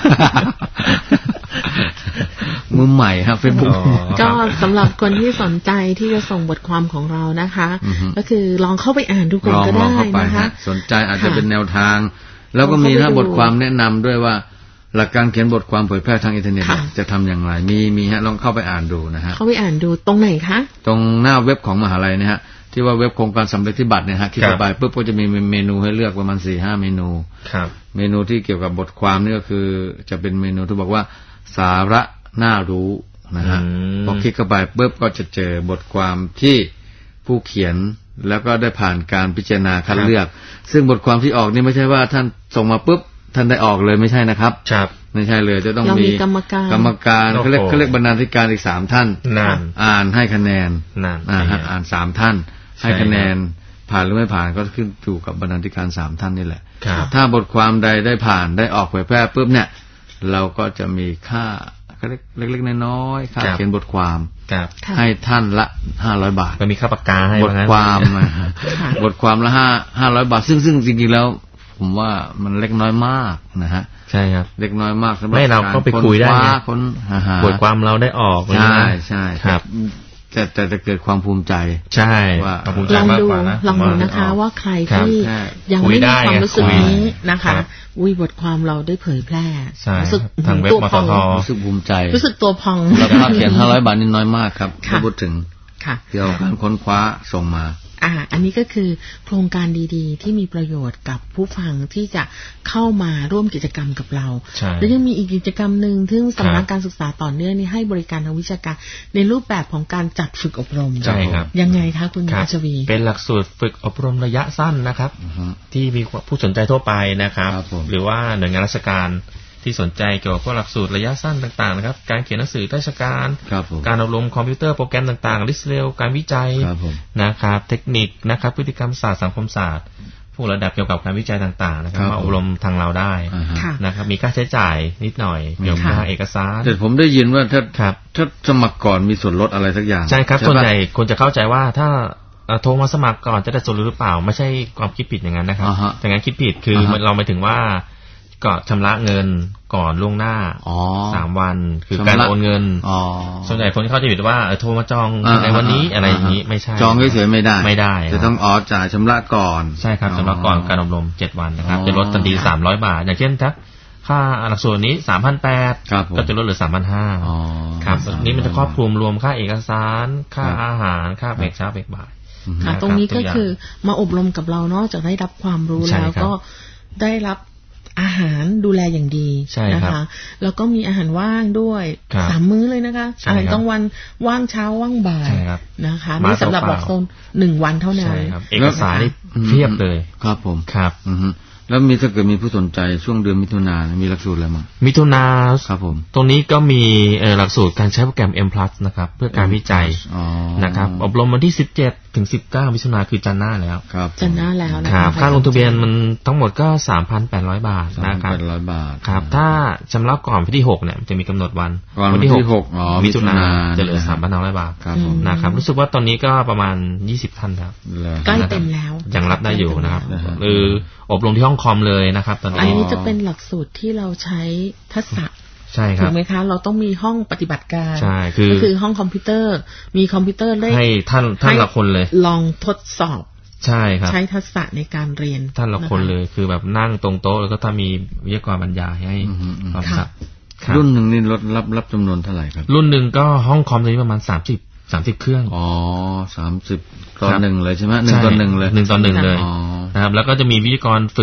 มือใหม่ครับเฟซบุ๊กก็สำหรับคนที่สนใจที่จะส่งบทความของเรานะคะก็คือลองเข้าไปอ่านดูก่อนก็ได้นะคะสนใจอาจจะเป็นแนวทางแล้วก็มีนะบทความแนะนำด้วยว่าหลักการเขียนบทความเผยแพร่ทางอินเทอร์เน็ตจะทำอย่างไรมีมีฮะลองเข้าไปอ่านดูนะฮะเข้าไปอ่านดูตรงไหนคะตรงหน้าเว็บของมหาลัยนะฮะที่ว่าเว็บโครงการสำเร็จที่บัตรเนี่ยฮะคลิกเข้าไปปุ๊บก็จะมีเมนูให้เลือกประมาณ สี่ห้า เมนูครับเมนูที่เกี่ยวกับบทความนี่ก็คือจะเป็นเมนูที่บอกว่าสาระน่ารู้นะฮะพอคลิกเข้าไปปุ๊บก็จะเจอบทความที่ผู้เขียนแล้วก็ได้ผ่านการพิจารณาคัดเลือกซึ่งบทความที่ออกนี่ไม่ใช่ว่าท่านส่งมาปุ๊บท่านได้ออกเลยไม่ใช่นะครับครับไม่ใช่เลยจะต้องมีกรรมการกรรมการเขาเรียกเขาเรียกบรรณาธิการอีกสามท่านอ่านให้คะแนนอ่าอ่านสามท่านให้คะแนนผ่านหรือไม่ผ่านก็ขึ้นอยู่กับบรรณาธิการสามท่านนี่แหละถ้าบทความใดได้ผ่านได้ออกเผยแพร่ปุ๊บเนี่ยเราก็จะมีค่าเล็กๆน้อยๆค่าเขียนบทความให้ท่านละห้าร้อยบาทก็มีค่าปากกาให้บทความบทความละห้าห้าร้อยบาทซึ่งซึ่งจริงๆแล้วผมว่ามันเล็กน้อยมากนะฮะใช่ครับเล็กน้อยมากสำหรับไม่เราก็ไปคุยได้คนบทความเราได้ออกใช่ใช่ครับแต่แต่จะเกิดความภูมิใจใช่ว่าลองดูลองดูนะคะว่าใครที่ยังไม่มีความรู้สึกนี้นะคะอุ้ยบทความเราได้เผยแพร่รู้สึกทางเว็บมททรู้สึกภูมิใจรู้สึกตัวพองแล้วค่าเขียนห้าร้อยบาทนี่น้อยมากครับพูดถึงเกี่ยวกับการค้นคว้าส่งมาอ่าอันนี้ก็คือโครงการดีๆที่มีประโยชน์กับผู้ฟังที่จะเข้ามาร่วมกิจกรรมกับเราแล้วยังมีอีกกิจกรรมหนึ่งที่สำนักการศึกษาต่อเนื่องนี่ให้บริการทางวิชาการในรูปแบบของการจัดฝึกอบรมใช่ครับยังไงคะคุณราชวีเป็นหลักสูตรฝึกอบรมระยะสั้นนะครับที่มีผู้สนใจทั่วไปนะครับหรือว่าหน่วยงานราชการที่สนใจเกี่ยวกับพวกหลักสูตรระยะสั้นต่างๆนะครับการเขียนหนังสือราชการการอบรมคอมพิวเตอร์โปรแกรมต่างๆลิสเรลการวิจัยนะครับเทคนิคนะครับพฤติกรรมศาสตร์สังคมศาสตร์พวกระดับเกี่ยวกับการวิจัยต่างๆนะครับมาอบรมทางเราได้นะครับมีค่าใช้จ่ายนิดหน่อยเกี่ยวกับเอกสารแต่ผมได้ยินว่าถ้าถ้าสมัครก่อนมีส่วนลดอะไรสักอย่างใช่ครับส่วนใหญ่คนจะเข้าใจว่าถ้าโทรมาสมัครก่อนจะได้ส่วนลดหรือเปล่าไม่ใช่ความคิดผิดอย่างนั้นนะครับแต่งั้นคิดผิดคือเราหมายถึงว่าก็ชำระเงินก่อนล่วงหน้าสามวันคือการโอนเงินส่วนใหญ่คนที่เขาจะผิดว่าโทรมาจองในวันนี้อะไรอย่างนี้ไม่ใช่จองเฉยๆไม่ได้ไม่ได้จะต้องอ๋อจ่ายชำระก่อนใช่ครับชำระก่อนการอบรมเจ็ดวันนะครับจะลดทันทีสามร้อยบาทอย่างเช่นถ้าค่าหลักสูตรนี้ สามพันแปดร้อย ก็จะลดเหลือ สามพันห้าร้อย ครับนี้มันจะครอบคลุมรวมค่าเอกสารค่าอาหารค่าเบรกเช้าเบรกบ่ายตรงนี้ก็คือมาอบรมกับเรานอกจากได้รับความรู้แล้วก็ได้รับอาหารดูแลอย่างดีนะคะแล้วก็มีอาหารว่างด้วยสามมื้อเลยนะคะอาหารกลางวันว่างเช้าว่างบ่ายนะคะนี่สำหรับหลักสูตรหนึ่งวันเท่านั้นเอกสารนี่เพียบเลยครับผมครับแล้วมีถ้าเกิดมีผู้สนใจช่วงเดือนมิถุนายนมีหลักสูตรอะไรมั้งมิถุนาครับผมตรงนี้ก็มีหลักสูตรการใช้โปรแกรม M Plus นะครับเพื่อการวิจัยนะครับอบรมวันที่สิบเจ็ดถึงสิบเก้ามิถุนายนคือจันทร์หน้าแล้วครับจันทร์หน้าแล้วนะครับค่าลงทะเบียนมันทั้งหมดก็ สามพันแปดร้อย บาทนะครับสามพันแปดร้อย บาทครับถ้าชำระก่อนวันที่หกเนี่ยจะมีกำหนดวันวันที่หกมิถุนายนจะเหลือ สามพันห้าร้อย บาทนะครับรู้สึกว่าตอนนี้ก็ประมาณยี่สิบท่านครับใกล้เต็มแล้วยังรับได้อยู่นะครับหรืออบรมที่ห้องคอมเลยนะครับตอนนี้อันนี้จะเป็นหลักสูตรที่เราใช้ทักษะใช่ครับถูกไหมคะเราต้องมีห้องปฏิบัติการใช่คือก็คือห้องคอมพิวเตอร์มีคอมพิวเตอร์ได้ให้ท่านท่านละคนเลยลองทดสอบใช่ครับใช้ทักษะในการเรียนท่านละคนเลยคือแบบนั่งตรงโต๊ะแล้วก็ถ้ามีวิทยากรบรรยายให้ความสับรุ่นหนึ่งนี่รับรับรับจำนวนเท่าไหร่ครับรุ่นหนึ่งก็ห้องคอมตอนนี้ประมาณสามสิบสามสิบเครื่องอ๋อสามสิบต่อหนึ่งเลยใช่ไหมหนึ่งต่อหนึ่งเลยหนึ่งต่อหนึ่งเลยนะครับแล้วก็จะมีวิทยากรฝึก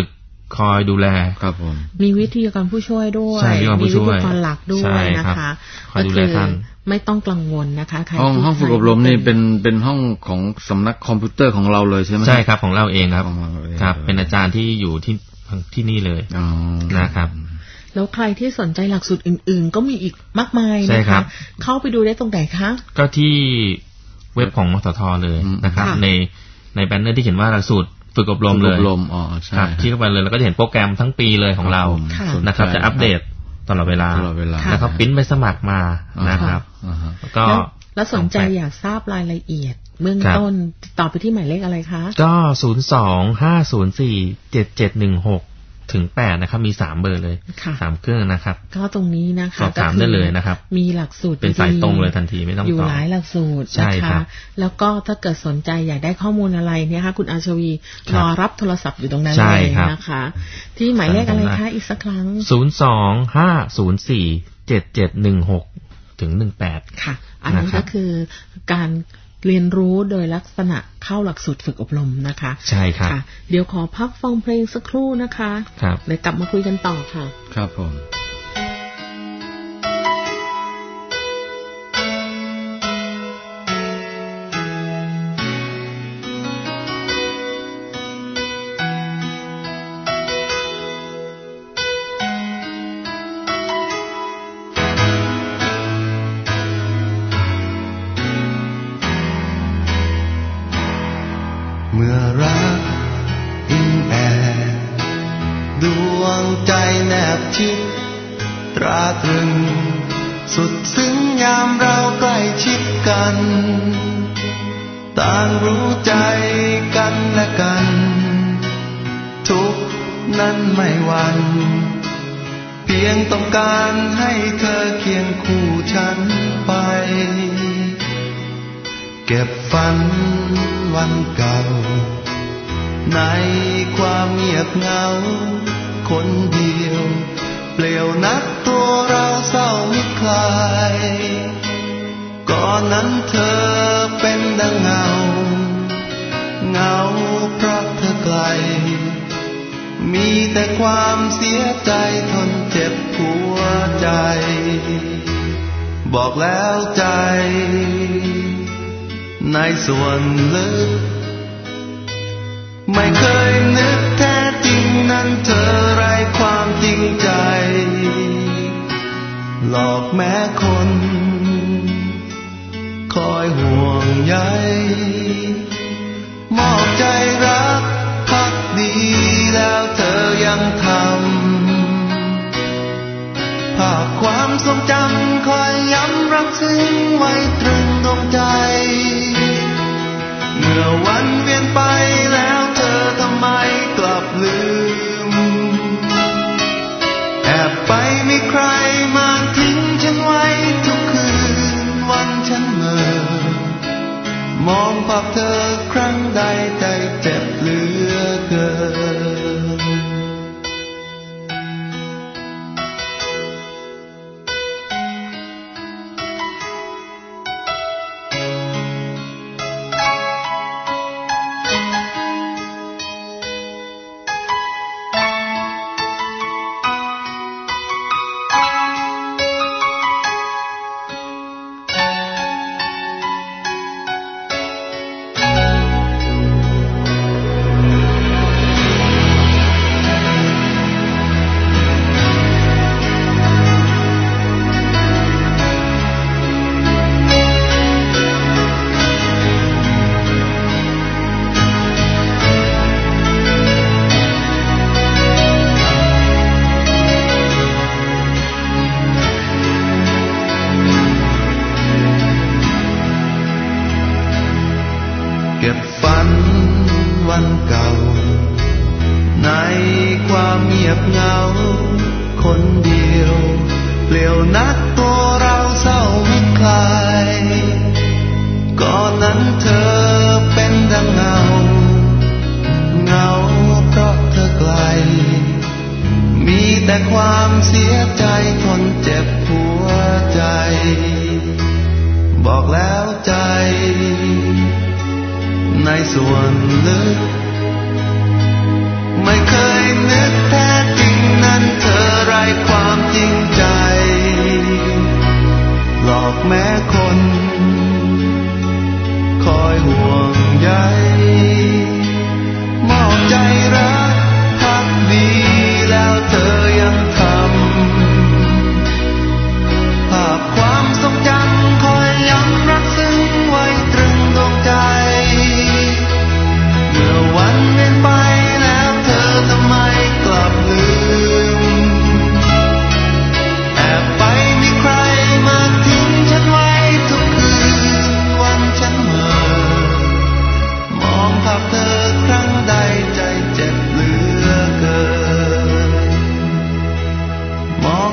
คอยดูแลครับผมมีวิทยากรผู้ช่วยด้วยมีวิทยากรหลักด้วยนะคะคอยดูแลท่านไม่ต้องกังวลนะคะห้องห้องฝึกอบรมนี่เป็นเป็นห้องของสำนักคอมพิวเตอร์ของเราเลยใช่ไหมใช่ครับของเราเองครับครับเป็นอาจารย์ที่อยู่ที่ที่นี่เลยนะครับแล้วใครที่สนใจหลักสูตรอื่นๆก็มีอีกมากมายนะคะเข้าไปดูได้ตรงไหนคะก็ที่เว็บของมสทเลยนะครับในในแบนเนอร์ที่เขียนว่าหลักสูตรฝึกอบรมเลยอบรมอ๋อใช่ที่เข้าไปเลยแล้วก็จะเห็นโปรแกรมทั้งปีเลยของเรานะครับจะอัปเดตตลอดเวลาแล้วก็ปริ้นไปสมัครมานะครับก็แล้วสนใจอยากทราบรายละเอียดเบื้องต้นติดต่อไปที่หมายเลขอะไรคะก็ศูนย์ สอง ห้า ศูนย์ สี่ เจ็ด เจ็ด หนึ่ง หกถึงแปดนะครับมีสามเบอร์เลยสามเครื่องนะครับก็ตรงนี้นะคะสอบถามได้เลยนะครับมีหลักสูตรเป็นสายตรงเลยทันทีไม่ต้องอยู่หลายหลักสูตรนะคะแล้วก็ถ้าเกิดสนใจอยากได้ข้อมูลอะไรเนี่ยค่ะคุณอาชวีรอรับโทรศัพท์อยู่ตรงนั้นเลยนะคะที่หมายเลขอะไรคะอีกสักครั้งศูนย์ สอง ห้า ศูนย์ สี่ เจ็ด เจ็ด หนึ่ง หกถึงหนึ่งแปดค่ะอันนี้ก็คือการเรียนรู้โดยลักษณะเข้าหลักสูตรฝึกอบรมนะคะใช่ครับเดี๋ยวขอพักฟังเพลงสักครู่นะคะครับเดี๋ยวกลับมาคุยกันต่อค่ะครับผมตราตรึงสุดซึ้งยามเราใกล้ชิดกันต่างรู้ใจกันและกันทุกนั้นไม่หวั่นเพียงต้องการให้เธอเคียงคู่ฉันไปเก็บฝันวันเก่าในความเงียบเหงาคนเดียวเปลี่ยวนักตัวเราเศร้ามิคลายก่อนนั้นเธอเป็นดังเงาเงาเพราะเธอไกลมีแต่ความเสียใจทนเจ็บหัวใจบอกแล้วใจในส่วนลึกไม่เคยนึกแท้จริงนั้นเธอไร้ความจริงใจหลอกแม้คนคอยห่วงใยมอบใจรักพักดีแล้วเธอยังทำภาพความทรงจำคอยย้ำรักซึ้งไว้ตรึงดวงใจเมื่อวันเวียนไปแล้วเธอทำไมกลับลืมแอบไปมีใครมาทิ้งฉันไว้ทุกคืนวันฉันเมื่อมองภาพเธอครั้งใดใจเจ็บเหลือเกินเก็บฝันวันเก่าในความเงียบเหงาคนเดียวเปลี่ยวนักตัวเราเศร้ามิคลายก่อนนั้นเธอเป็นดังเงาเงาเพราะเธอไกลมีแต่ความเสียใจทนเจ็บหัวใจบอกแล้วใจในส่วนลึกไม่เคยนึก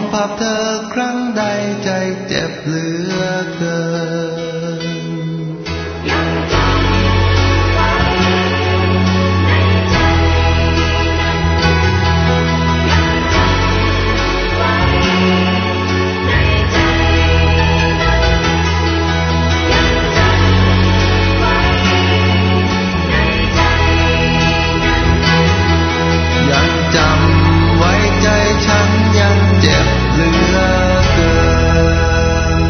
ภาพเธอครั้งใดใจเจ็บเหลือเกินจำไว้ใจฉันยังเจ็บเหลือเกิน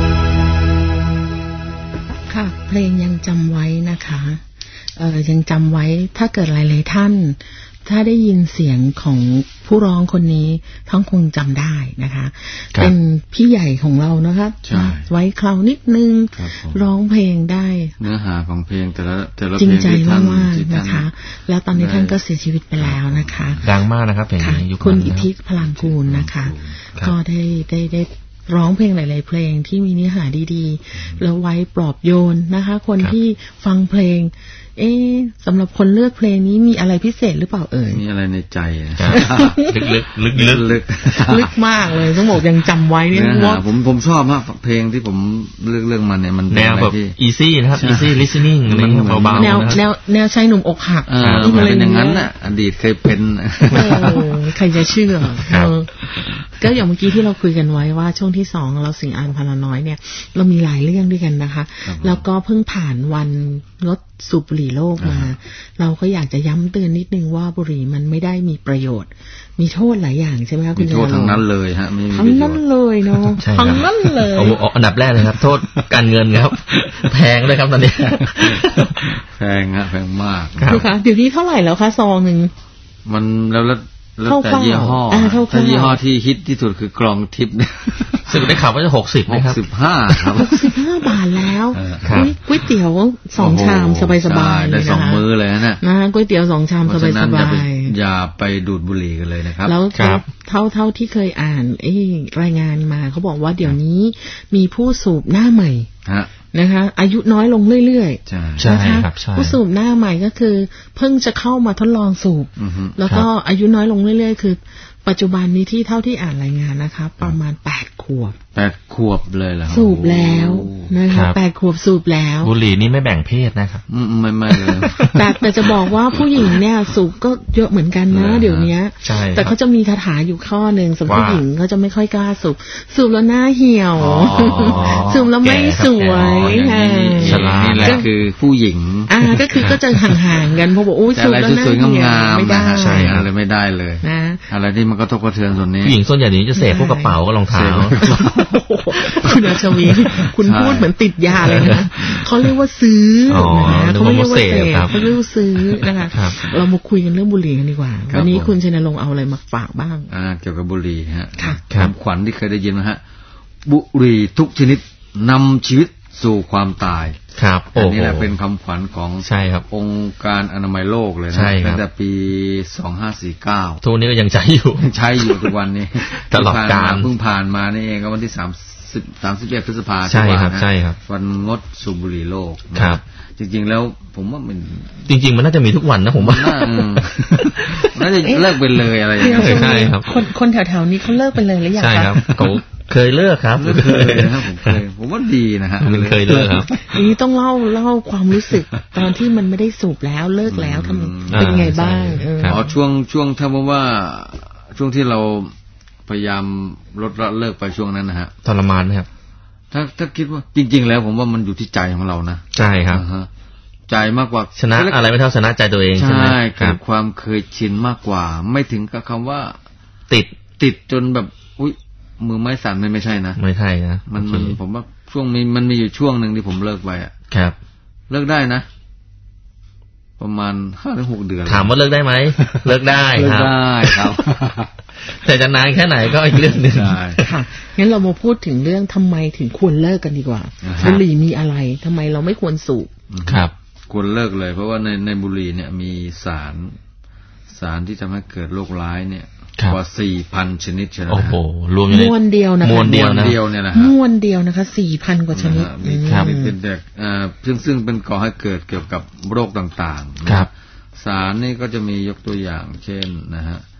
ค่ะเพลงยังจำไว้นะคะเออยังจำไว้ถ้าเกิดหลายๆท่านถ้าได้ยินเสียงของผู้ร้องคนนี้ทั้งคงจำได้นะคะเป็นพี่ใหญ่ของเรานะคะไว้คราวนิดนึงร้องเพลงได้เนื้อหาของเพลงแต่ละแต่ละเพลงจริงใจมากๆนะคะแล้วตอนนี้ท่านก็เสียชีวิตไปแล้วนะคะดังมากนะครับเพลงนี้ยุคคุณอิทธิพลังกูลนะคะก็ได้ได้ได้ร้องเพลงหลายๆเพลงที่มีเนื้อหาดีๆแล้วไว้ปลอบโยนนะคะคนที่ฟังเพลงเอ๊ะสำหรับคนเลือกเพลงนี้มีอะไรพิเศษหรือเปล่าเอ่ยมีอะไรในใจลึกๆลึกๆลึกลึกมากเลยต้องบอกยังจำไว้เนี่ยว่าผมผมชอบมากเพลงที่ผมเลือกเรื่องมันเนี่ยมันแนวแบบ easy นะครับ easy listening อะไรเบาๆแนวแนวแนวชายหนุ่มอกหักนี่มันเป็นอย่างนั้นน่ะอดีตเคยเป็นใครจะเชื่อก็อย่างเมื่อกี้ที่เราคุยกันไว้ว่าช่วงที่สองเราสิงอ่านพลาน้อยเนี่ยเรามีหลายเรื่องด้วยกันนะคะแล้วก็เพิ่งผ่านวันงดสูบบุหรี่โลกมาเราก็อยากจะย้ำเตือนนิดนึงว่าบุหรี่มันไม่ได้มีประโยชน์มีโทษหลายอย่างใช่ไหมคะคุณมีโทษทั้งนั้นเลยฮะทั้งนั้นเลยเนาะทั้งนั้นเลยอันดับแรกเลยครับโทษการเงินครับแพงเลยครับตอนนี้แพงฮะแพงมากนะคะเดี๋ยวนี้เท่าไหร่แล้วคะซองหนึ่งมันแล้วแล้วแล้วแต่ยี่ห้อถ้ายี่ห้อที่ฮิตที่สุดคือกลองทิพย์เนี่ยซึ่งได้ข่าวว่าจะหกสิบนะครับหกสิบห้าครับหกสิบห้าบาทแล้วก๋วยเตี๋ยวสองชามสบายๆได้สองมื้อเลยนะนะก๋วยเตี๋ยวสองชามสบายๆอย่าไปดูดบุหรี่กันเลยนะครับแล้วเท่าเท่าที่เคยอ่านไอ้รายงานมาเขาบอกว่าเดี๋ยวนี้มีผู้สูบหน้าใหม่นะคะอายุน้อยลงเรื่อยๆใช่ครับผู้สูบหน้าใหม่ก็คือเพิ่งจะเข้ามาทดลองสูบแล้วก็อายุน้อยลงเรื่อยๆคือปัจจุบันนี้ที่เท่าที่อ่านรายงานนะคะประมาณแปดขวบแปดขวบเลยเหรอสูบแล้วนะคะแปดขวบสูบแล้วบุหรี่นี่ไม่แบ่งเพศนะครับไม่ไม่เลยแต่แต่จะบอกว่าผู้หญิงเนี่ยสูบก็เยอะเหมือนกันนะเดี๋ยวนี้แต่เขาจะมีคาถาอยู่ข้อหนึ่งสำหรับผู้หญิงเขาจะไม่ค่อยกล้าสูบสูบแล้วหน้าเหี่ยวสูบแล้วไม่สวยนี่แหละคือผู้หญิงอ่าก็คือก็จะห่างๆกันเพราะบอกโอ้ยสูบแล้วหน้าเหี่ยวไม่ได้ใช่อะไรไม่ได้เลยนะอะไรที่มันก็ทบกระเทือนส่วนนี้ผู้หญิงส่วนใหญ่นี้จะเสพพวกกระเป๋าก็รองเท้าคุณอาชวีคุณพูดเหมือนติดยาเลยนะเขาเรียกว่าซื้อนะเขาไม่เรียกว่าเสพเขาเรียกว่าซื้อนะคะเรามาคุยกันเรื่องบุหรี่กันดีกว่าวันนี้คุณชนรงค์เอาอะไรมาฝากบ้างอ่าเกี่ยวกับบุหรี่ฮะคำขวัญที่เคยได้ยินนะฮะบุหรี่ทุกชนิดนำชีวิตสู่ความตายครับอันนี้แหละเป็นคำขวัญของใช่ครับองค์การอนามัยโลกเลยนะตั้งแต่ปีสองพันห้าร้อยสี่สิบเก้าทุกนี้ก็ยังใช้อยู่ใช้อยู่ทุกวันนี้ตลอดกาลเพิ่งผ่านมานี่เองก็วันที่สามสิบ สามสิบเอ็ดพฤษภาคมใช่ครับใช่ครับวันงดสูบบุหรี่โลกครับจริงๆแล้วผมว่ามันจริงๆมันน่าจะมีทุกวันนะผมว่าน่าจะเลิกไปเลยอะไรอย่างเงี้ยใช่ครับคนคนแถวๆนี้เขาเลิกไปเลยหรือยังใช่ครับเคยเลิกครับเคยนะครับผมเคยผมว่าดีนะฮะเคยเลิกครับนี้ต้องเล่าเล่าความรู้สึกตอนที่มันไม่ได้สูบแล้วเลิกแล้วทำเป็นไงบ้างอ๋อช่วงช่วงถ้าว่าช่วงที่เราพยายามลดละเลิกไปช่วงนั้นนะฮะทรมานไหมครับถ้าถ้าคิดว่าจริงๆแล้วผมว่ามันอยู่ที่ใจของเรานะใช่ครับใจมากกว่าชนะอะไรไม่เท่าชนะใจตัวเองใช่ไหมใช่เกิดความเคยชินมากกว่าไม่ถึงกับคำว่าติดติดจนแบบอุ้ยมือไม้สั่นไม่ไม่ใช่นะไม่ใช่นะมันมันผมว่าช่วงมีมันมีอยู่ช่วงหนึ่งที่ผมเลิกไปอ่ะครับเลิกได้นะประมาณห้าถึงหกเดือนถามว่าเลิกได้ไหมเลิกได้ครับเลิกได้ครับแต่จะนานแค่ไหนก็อีกเรื่องหนึ่งค่ะงั้นเรามาพูดถึงเรื่องทำไมถึงควรเลิกกันดีกว่าบุหรี่มีอะไรทำไมเราไม่ควรสูบครับควรเลิกเลยเพราะว่าในในบุหรี่เนี่ยมีสารสารที่ทำให้เกิดโรคร้ายเนี่ยกว่า สี่พัน ชนิดเชียวนะโอ้โหรวมมวลเดียวนะคะมวลเดียวนะเนี่ยนะมวลเดียวนะคะ สี่พัน กว่าชนิดครับเป็นเด็กอ่าซึ่งซึ่งเป็นก่อให้เกิดเกี่ยวกับโรคต่างๆครับสารนี่ก็จะมียกตัวอย่างเช่นนะฮะ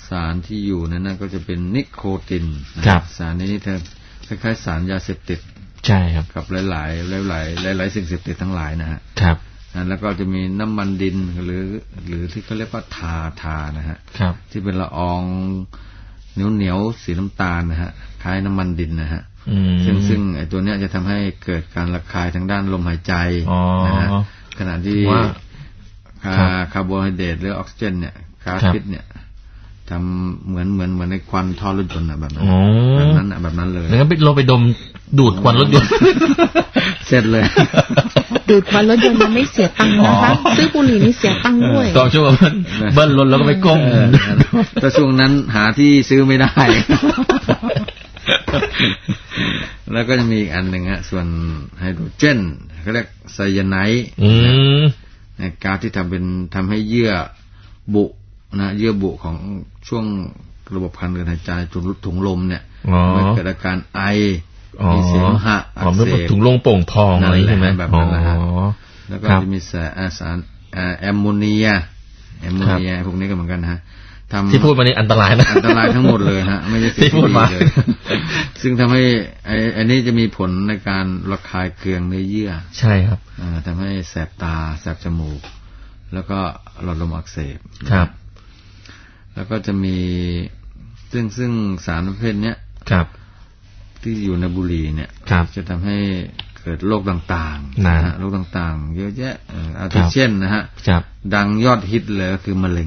สารที่อยู่นั้นนะก็จะเป็นนิโคตินนะครับสารนี้เธอคล้ายๆสารยาเสพติดใช่ครับกับหลายๆหลายๆหลายๆสิ่งเสพติดทั้งหลายนะฮะครับแล้วก็จะมีน้ำมันดินหรือหรือที่เขาเรียกว่าทาทานะฮะที่เป็นละอองเหนียวเหนียวสีน้ำตาลนะฮะคล้ายน้ำมันดินนะฮะซึ่งซึ่งไอ้ตัวเนี้ยจะทำให้เกิดการระคายทางด้านลมหายใจนะฮะขณะที่คาร์โบไฮเดรตหรือออกซิเจนเนี่ยก๊าซพิษเนี่ยทำเหมือนเหมือนเหมือนในควันท่อรถยนต์แบบนั้นแบบนั้นแบบนั้นเลยแล้วก็เราไปดมดูดควันรถยนต์เสร็จเลยดูดควันรถยนต์มันไม่เสียตังค์นะคะซื้อบุหรี่นี่เสียตังค์ด้วยสองชั่วโมงเบิ้ลรถแล้วก็ไปก้มแต่ช่วงนั้นหาที่ซื้อไม่ได้แล้วก็จะมีอีกอันหนึ่งฮะส่วนไฮโดรเจนเขาเรียกไซยาไนด์ก๊าซที่ทำเป็นทำให้เยื่อบุนะเยื่อบุของช่วงระบบการเดินหายใจถุงถุงลมเนี่ยมันเกิดอาการไอมีเสมหะอักเสบถุงลมโป่งพองอะไรใช่ไหมแบบนั้นนะฮะแล้วก็จะมีสารสารแอมโมเนียแอมโมเนียพวกนี้ก็เหมือนกันฮะที่พูดมานี่อันตรายนะอันตรายทั้งหมดเลยฮะไม่ได้ที่พูดมาเลยซึ่งทำให้ไอ้อันนี้จะมีผลในการระคายเคืองเนื้อเยื่อใช่ครับทำให้แสบตาแสบจมูกแล้วก็หลอดลมอักเสบครับแล้วก็จะมีซึ่งซึ่งสารประเภทเนี้ยครับที่อยู่ในบุหรี่เนี่ยจะทำให้เกิดโรคต่างๆนะฮะโรคต่างๆเยอะแยะอาทิเช่นนะฮะดังยอดฮิตเลยก็คือมะเร็ง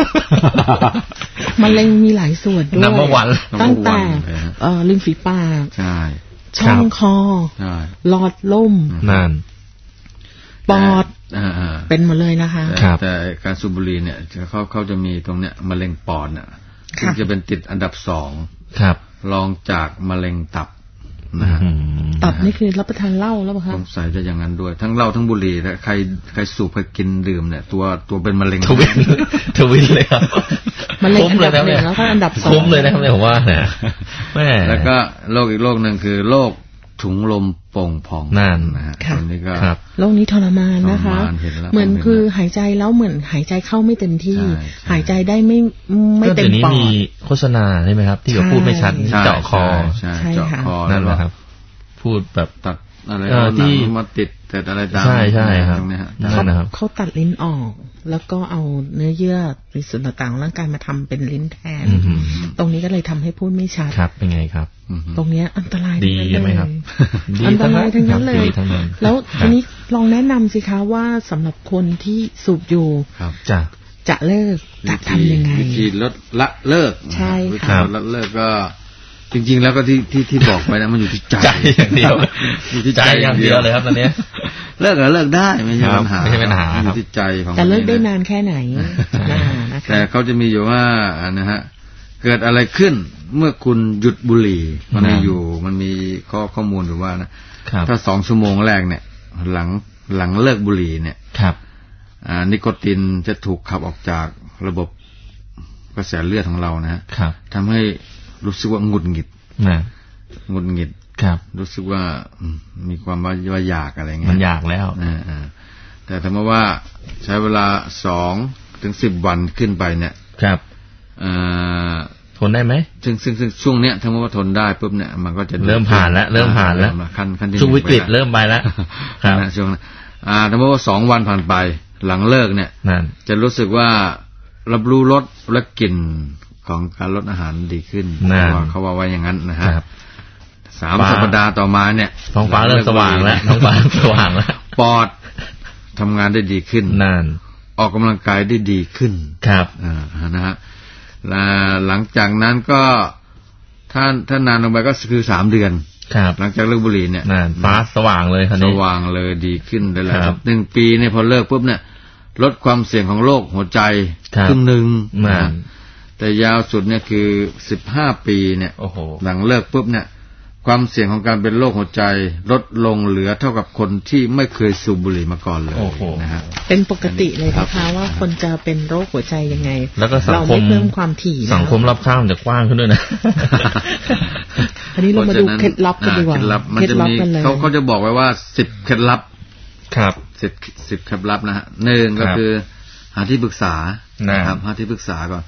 มะเร็งมีหลายส่วนด้วยนัมเบอร์วันตั้งแต่เอ่อริมฝีปากใช่ช่องคอหลอดลมนั่นปอดเป็นหมดเลยนะคะแต่การสูบบุหรี่เนี่ยเขาเขาจะมีตรงเนี้ยมะเร็งปอดเนี่ยซึ่งจะเป็นติดอันดับสองรองจากมะเร็งตับนะฮะตับนี่คือรับประทานเหล้าแล้วป่ะครับสงสัยจะอย่างนั้นด้วยทั้งเหล้าทั้งบุหรี่ถ้าใครใครสูบใครกินดื่มเนี่ยตัวตัวเป็นมะเร็งทวินทวินเลยครับมะเร็งอันดับหนึ่งแล้วก็อันดับสองคุ้มเลยนะครับเนี่ยผมว่าเนี่ยแม่แล้วก็โรคอีกโรคนึงคือโรคถุงลมโป่งพองนั่นนะฮะอันนี้ก็โรคนี้ทรมานนะคะเหมือนคือหายใจแล้วเหมือนหายใจเข้าไม่เต็มที่หายใจได้ไม่ไม่เต็มปอดมีโฆษณาใช่ไหมครับที่เขาพูดไม่ชัดเจาะคอใช่เจาะคอนั่นแหละครับพูดแบบตัดอะไรที่มาติดแต่อะไรตามใช่ใช่ครับนั่นนะครับเขาตัดลิ้นออกแล้วก็เอาเนื้อเยื่อในส่วนต่างๆของร่างกายมาทำเป็นลิ้นแทนตรงนี้ก็เลยทำให้พูดไม่ชัดครับเป็นไงครับตรงนี้อันตรายดีใช่ไหมครับอันตรายทั้งนั้นเลยแล้วทีนี้ลองแนะนำสิคะว่าสำหรับคนที่สูบอยู่จะจะเลิกจะทำยังไงวิธีลดละเลิกใช่ค่ะละเลิกก็จริงๆแล้วก็ที่ที่ที่บอกไปนะมันอยู่ที่ใจอย่างเดียวอยู่ที่ใจอย่างเดียวเลยครับตอนนี้เลิกก็เลิกได้ไม่ใช่ปัญหาไม่ใช่ปัญหาอยู่ที่ใจของแต่เลิกได้นานแค่ไหนแต่เขาจะมีอยู่ว่านะฮะเกิดอะไรขึ้นเมื่อคุณหยุดบุหรี่มันอยู่มันมีข้อข้อมูลอยู่ว่านะถ้าสองชั่วโมงแรกเนี่ยหลังหลังเลิกบุหรี่เนี่ยนิโคตินจะถูกขับออกจากระบบกระแสเลือดของเรานะฮะทำให้รู้สึกว่าหงุดหงิดหงุดหงิดรู้สึกว่ามีความว่าอยากอะไรเงี้ยมันอยากแล้วแต่ถ้าว่าใช้เวลาสองถึงสิบวันขึ้นไปเนี่ยครับทนได้ไหมซึ่งซึ่งซึ่งช่วงเนี้ยถ้าว่าทนได้ปุ๊บเนี่ยมันก็จะเริ่มผ่านแล้วเริ่มผ่านแล้วขั้นขั้นที่ช่วงวิกฤตเริ่มไปแล้วครับช่วงอ่าถ้าว่าสองวันผ่านไปหลังเลิกเนี่ยจะรู้สึกว่ารับรู้รสและกลิ่นของการลดอาหารดีขึ้นเขาว่าว่าอย่างนั้นนะฮะสามสัปดาห์ต่อมาเนี่ยท้องฟ้าเริ่มสว่างแล้วท้องฟ้าสว่างแล้วปอดทำงานได้ดีขึ้นนั่นออกกำลังกายได้ดีขึ้นครับอ่านะฮะหลังจากนั้นก็ถ้าถ้านานลงไปก็คือสามเดือนครับหลังจากเลิกบุหรี่เนี่ยฟ้าสว่างเลยครับสว่างเลยดีขึ้นได้แล้วครับหนึ่งปีเนี่ยพอเลิกปุ๊บเนี่ยลดความเสี่ยงของโรคหัวใจครึ่งหนึ่งแต่ยาวสุดเนี่ยคือสิบห้าปีเนี่ยหลังเลิกปุ๊บเนี่ยความเสี่ยงของการเป็นโรคหัวใจลดลงเหลือเท่ากับคนที่ไม่เคยสูบบุหรี่มาก่อนเลยนะฮะเป็นปกติเลยนะคะว่าคนจะเป็นโรคหัวใจยังไงแล้วก็สังคมเพิ่มความถี่สังคมรอบข้างจะกว้างขึ้นด้วยนะอันนี้เรามาดูเคล็ดลับกันดีกว่าเคล็ดลับเขาเขาจะบอกไว้ว่าสิบเคล็ดลับครับสิบสิบเคล็ดลับนะฮะหนึ่งก็คือหาที่ปรึกษานะครับหาที่ปรึกษาก่อน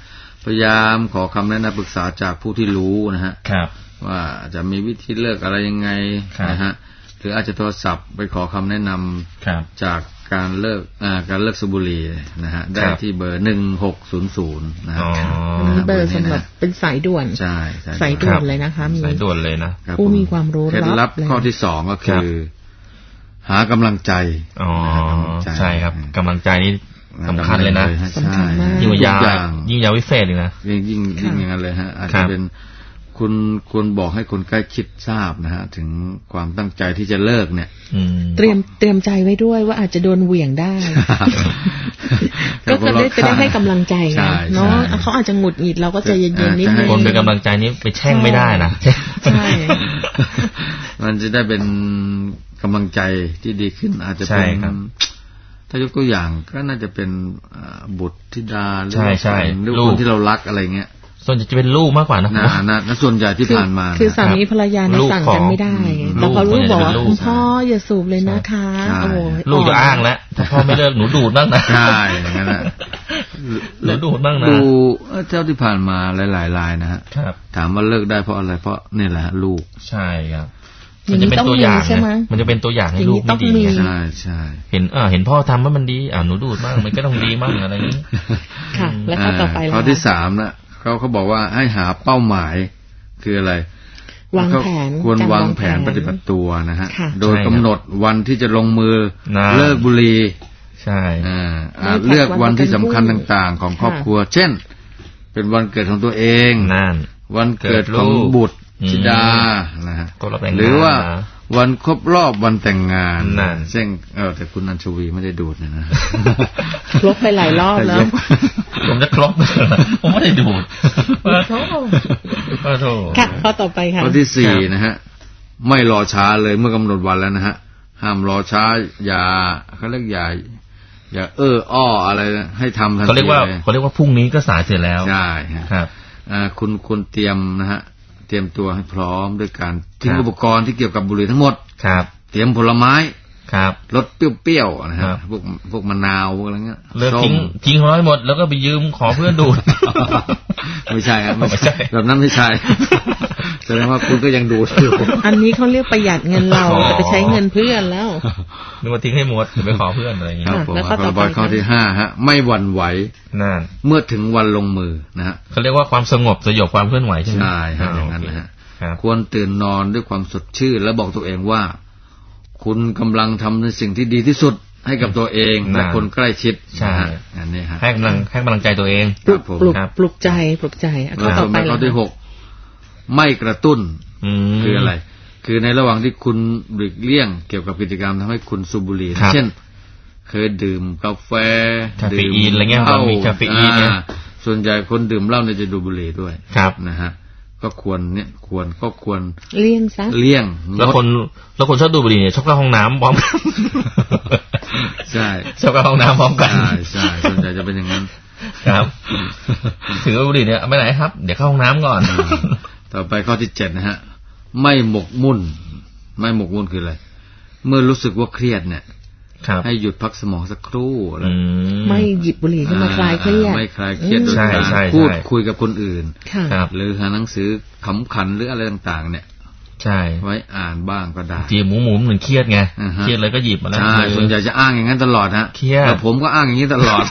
พยายามขอคำแนะนำปรึกษาจากผู้ที่รู้นะฮะว่าจะมีวิธีเลิกอะไรยังไงนะฮะหรืออาจจะโทรศัพท์ไปขอคำแนะนำจากการเลิกการเลิกสูบบุหรี่นะฮะได้ที่เบอร์หนึ่งหกศูนย์ศูนย์นะฮะเบอร์สำหรับเป็นสายด่วนใช่สายด่วนเลยนะคะมีสายด่วนเลยนะผู้มีความรู้เคล็ดลับข้อที่สองก็คือหากำลังใจอ๋อใช่ครับกำลังใจนี่สำคัญเลยนะสำคัญมากยิ่งยายิ่งยาวิเศษเลยนะยิ่งยิ่งยิ่งอย่างนั้นเลยฮะอาจจะเป็นคุณควรบอกให้คนใกล้ชิดทราบนะฮะถึงความตั้งใจที่จะเลิกเนี่ยเตรียมเตรียมใจไว้ด้วยว่าอาจจะโดนเหวี่ยงได้ก็จะได้จะได้ให้กำลังใจเนาะเขาอาจจะหงุดหงิดเราก็ใจเย็นๆนิดนึงคนเป็นกำลังใจนี้ไปแช่งไม่ได้นะใช่มันจะได้เป็นกำลังใจที่ดีขึ้นอาจจะเป็นถ้ายกตัวอย่างก็น่าจะเป็นบุตรธิดาหรือลูกคนที่เรารักอะไรเงี้ยส่วนใหญ่จะเป็นลูกมากกว่านะนะนะส่วนใหญ่ที่ผ่านมาคือสามีภรรยาเนี่ยสั่งกันไม่ได้แต่พอลูกบอกว่าคุณพ่ออย่าสูบเลยนะคะโอ้ลูกจะอ้างแล้วถ้าพ่อไม่เลิกหนูดูดบ้างนะใช่อย่างนั้นแหละหนูดูดบ้างนะดูเจ้าที่ผ่านมาหลายๆรายนะฮะถามว่าเลิกได้เพราะอะไรเพราะนี่แหละลูกใช่ครับมันจะเป็นตัวอย่างนะมันจะเป็นตัวอย่างให้ลูกไม่ดีใช่ใช่เห็นอ่าเห็นพ่อทำว่ามันดีอ่าหนูดูดบ้างมันก็ต้องดีบ้างอะไรอย่างนี้ค่ะแล้วข้อต่อไปข้อที่สามนะเขาเขาบอกว่าให้หาเป้าหมายคืออะไรวางแผนควรวางแผนปฏิบัติตัวนะฮะโดยกำหนดวันที่จะลงมือเลิกบุหรี่ใช่อ่าเลือกวันที่สำคัญต่างๆของครอบครัวเช่นเป็นวันเกิดของตัวเองวันเกิดของบุตรธิดานะฮะหรือว่าวันครบรอบวันแต่งงานเช่นเออแต่คุณนันชวีไม่ได้ดูดนะนะครบไปหลายรอบแล้วผมจะครบผมไม่ได้ดูดขอโทษขอโทษค่ะข้อต่อไปค่ะข้อที่สี่นะฮะไม่รอช้าเลยเมื่อกำหนดวันแล้วนะฮะห้ามรอช้าอย่าเขาเรียกอย่าอย่าเอออ้ออะไรให้ทำทันทีเขาเรียกว่าเขาเรียกว่าพรุ่งนี้ก็สายเสร็จแล้วใช่ครับอ่าคุณคุณเตรียมนะฮะเตรียมตัวให้พร้อมด้วยการทิ้งอุปกรณ์ที่เกี่ยวกับบุหรี่ทั้งหมดครับเตรียมผลไม้ครับรสเปรี้ยวๆนะฮะพวกพวกมะนาวพวกอะไรเงี้ยเลิกทิ้งทิ้งร้อยหมดแล้วก็ไปยืมขอเพื่อนดูดไม่ใช่ครับไม่ใช่แบบนั้นไม่ใช่แสดงว่าคุณก็ยังดูดอยู่อันนี้เขาเรียกประหยัดเงินเราจะไปใช้เงินเพื่อนแล้วนึกว่าทิ้งให้หมดไปขอเพื่อนอะไรอย่างเงี้ยแล้วก็ต่อไปข้อที่ห้าฮะไม่หวั่นไหวนั่นเมื่อถึงวันลงมือนะฮะเขาเรียกว่าความสงบสยบความเคลื่อนไหวใช่ไหมใช่ครับอย่างนั้นนะฮะควรตื่นนอนด้วยความสดชื่นและบอกตัวเองว่าคุณกำลังทำในสิ่งที่ดีที่สุดให้กับตัวเองและคนใกล้ชิดใช่อันนี้ฮะให้กำลังให้กำลังใจตัวเองปลุกปลุกปลุกใจปลุกใจข้อต่อไปข้อที่หกไม่กระตุ้นคืออะไรคือในระหว่างที่คุณหลีกเลี่ยงเกี่ยวกับกิจกรรมทำให้คุณสูบบุหรี่เช่นเคยดื่มกาแฟดื่มอะไรเงี้ยมีคาเฟอีนเนี่ยส่วนใหญ่คนดื่มเหล้าเนี่ยจะดูบุหรี่ด้วยนะฮะก็ควรเนี่ยควรก็ควรเลี่ยงซะเลี่ยงแล้วคนแล้วคนชอบดูบุหรี่เนี่ยชอบเข้าห้องน้ำพร้อมกันใช่ชอบเข้าห้องน้ำพร้อมกันใช่ใช่ส่วนใหญ่จะเป็นอย่างนั้นครับถือบุหรี่เนี่ยไม่ไหนครับเดี๋ยวเข้าห้องน้ำก่อนต่อไปข้อที่เจ็ดนะฮะไม่หมกมุ่นไม่หมกมุ่นคืออะไรเมื่อรู้สึกว่าเครียดเนี่ยให้หยุดพักสมองสักครู่ไม่หยิบบุหรี่ขึ้นมาคลายเครียดไม่คลายเครียดโดยการพูดคุยกับคนอื่นหรือหาหนังสือขำขันหรืออะไรต่างๆเนี่ยใช่ไว้อ่านบ้างก็ได้จีหมูหมูเหมือนเครียดไงเครียดเลยก็หยิบมาแล้วใช่ส่วนใหญ่จะอ้างอย่างนั้นตลอดฮะเครียดผมก็อ้างอย่างนี้ตลอด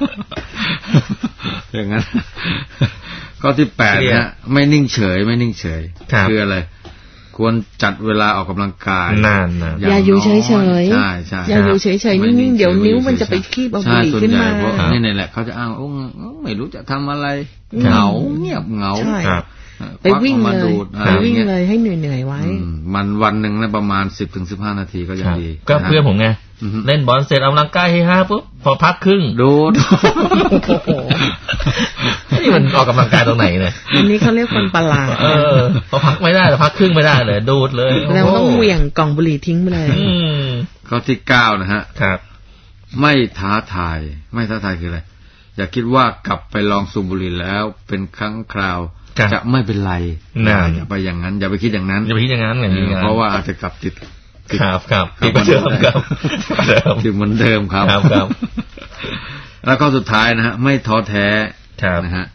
อย่างนั้นข้อที่แปดนะไม่นิ่งเฉยไม่นิ่งเฉยคืออะไรควรจัดเวลาออกกำลังกายนั่นนะอย่าอยู่เฉยเฉยใช่ใช่อย่าอยู่เฉยเฉยนิ่งๆเดี๋ยวนิ้วมันจะไปคีบเอาบุหรี่ขึ้นมานี่นี่แหละเขาจะอ้างโอ้ไม่รู้จะทำอะไรเหงาเงียบเหงาไปวิ่งเลยไปวิ่งเลยให้เหนื่อยๆไว้มันวันหนึ่งนะประมาณสิบถึงสิบห้านาทีก็ยังดีก็เพื่อนผมไงเล่นบอลเสร็จเอากำลังกายให้ห้าปุ๊บพอพักครึ่งดูดนี่มันออกกำลังกายตรงไหนเนี่ยอันนี้เขาเรียกคนประหลาดเออพอพักไม่ได้แต่พักครึ่งไม่ได้เลยดูดเลยแล้วต้องเหวี่ยงกล่องบุหรี่ทิ้งไปเลยข้อที่เก้านะฮะครับไม่ท้าทายไม่ท้าทายคืออะไรอย่าคิดว่ากลับไปลองสูบบุหรี่แล้วเป็นครั้งคราวจะไม่เป็นไรอย่าไปอย่างนั้นอย่าไปคิดอย่างนั้นอย่าไปคิดอย่างนั้นอย่างนี้เพราะว่าอาจจะกลับติดครับครับติดเหมือนเดิมครับติดเหมือนเดิมครับครับครับแล้วก็สุดท้ายนะฮะไม่ท้อแท้นะฮะ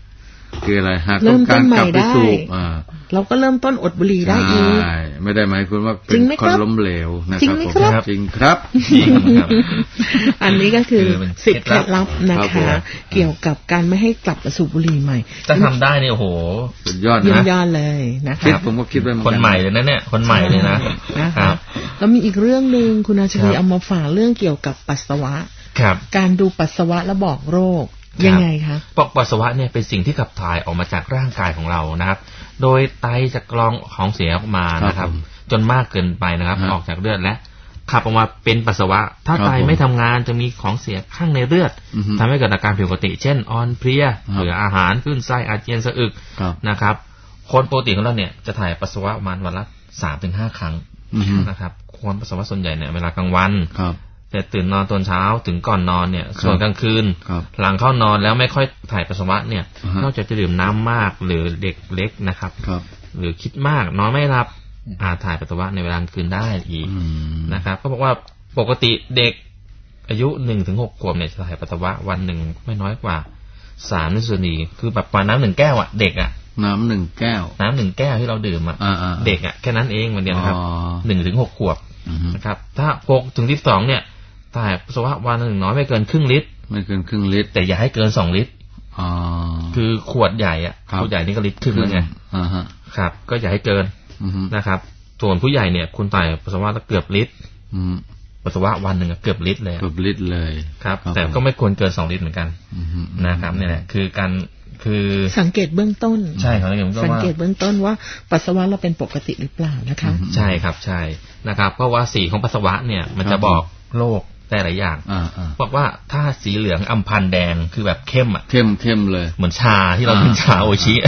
คืออะไรหากต้องการกลับไปสู่เราก็เริ่มต้นอดบุหรี่ได้อีกไม่ได้หมายความว่าเป็นคนล้มเหลวนะครับผมจริงครับอันนี้ก็คือสิบเคล็ดลับนะคะเกี่ยวกับการไม่ให้กลับมาสูบบุหรี่ใหม่ถ้าทำได้เนี่ยโอ้โหสุดยอดนะยอดเลยนะคะผมก็คิดว่าคนใหม่เลยนะเนี่ยคนใหม่เลยนะนะครับแล้วมีอีกเรื่องนึงคุณอาชวีเอามาฝากเรื่องเกี่ยวกับปัสสาวะการดูปัสสาวะแล้วบอกโรคยังไงคะปกปัสสาวะเนี่ยเป็นสิ่งที่ขับถ่ายออกมาจากร่างกายของเรานะครับโดยไตจะกรองของเสียออกมานะครับจนมากเกินไปนะครับออกจากเลือดและขับออกมาเป็นปัสสาวะถ้าไตไม่ทำงานจะมีของเสียข้างในเลือดทำให้เกิดอาการผิดปกติเช่นอ่อนเพลียเบื่ออาหารคลื่นไส้อาเจียนสะอึกนะครับคนปกติของเราเนี่ยจะถ่ายปัสสาวะประมาณวันละสามถึงห้าครั้งนะครับคนปัสสาวะส่วนใหญ่เนี่ยเวลากลางวันแต่ตื่นนอนตอนเช้าถึงก่อนนอนเนี่ยส่วนกลางคืนหลังเข้านอนแล้วไม่ค่อยถ่ายปัสสาวะเนี่ยนอกจากจะดื่มน้ำมากหรือเด็กเล็กนะครับหรือคิดมากนอนไม่หลับอาจถ่ายปัสสาวะในเวลากลางคืนได้อีกนะครับก็บอกว่าปกติเด็กอายุหนึ่งถึงหกขวบเนี่ยจะถ่ายปัสสาวะวันหนึ่งไม่น้อยกว่าสามลิตรส่วนสี่คือแบบปาน้ำหนึ่งแก้วอ่ะเด็กอ่ะน้ำหนึ่งแก้วน้ำหนึ่งแก้วที่เราดื่มอ่ะเด็กอ่ะแค่นั้นเองวันเดียวนะครับหนึ่งถึงหกขวบนะครับถ้าหกถึงสิบสองเนี่ยถ่ายปัสสาวะวันหนึ่งน้อยไม่เกินครึ่งลิตรไม่เกินครึ่งลิตรแต่อย่าให้เกินสองลิตรอ๋อคือขวดใหญ่อ่ะขวดใหญ่นี่ก็ลิตรครึ่งแล้วไงอ่าฮะครับก็อย่าให้เกินนะครับส่วนผู้ใหญ่เนี่ยคุณถ่ายปัสสาวะเกือบลิตรปัสสาวะวันหนึ่งเกือบลิตรเลยเกือบลิตรเลยครับแต่ก็ไม่ควรเกินสองลิตรเหมือนกันนะครับนี่แหละคือการคือสังเกตเบื้องต้นใช่ครับสังเกตเบื้องต้นว่าปัสสาวะเราเป็นปกติหรือเปล่านะคะใช่ครับใช่นะครับเพราะว่าสีของปัสสาวะเนี่ยมันจะบอกโรคแต่หลายอย่างบอกว่าถ้าสีเหลืองอำพันแดงคือแบบเข้มอ่ะเข้มเข้มเลยเหมือนชาที่เราเป็นชาโอชิ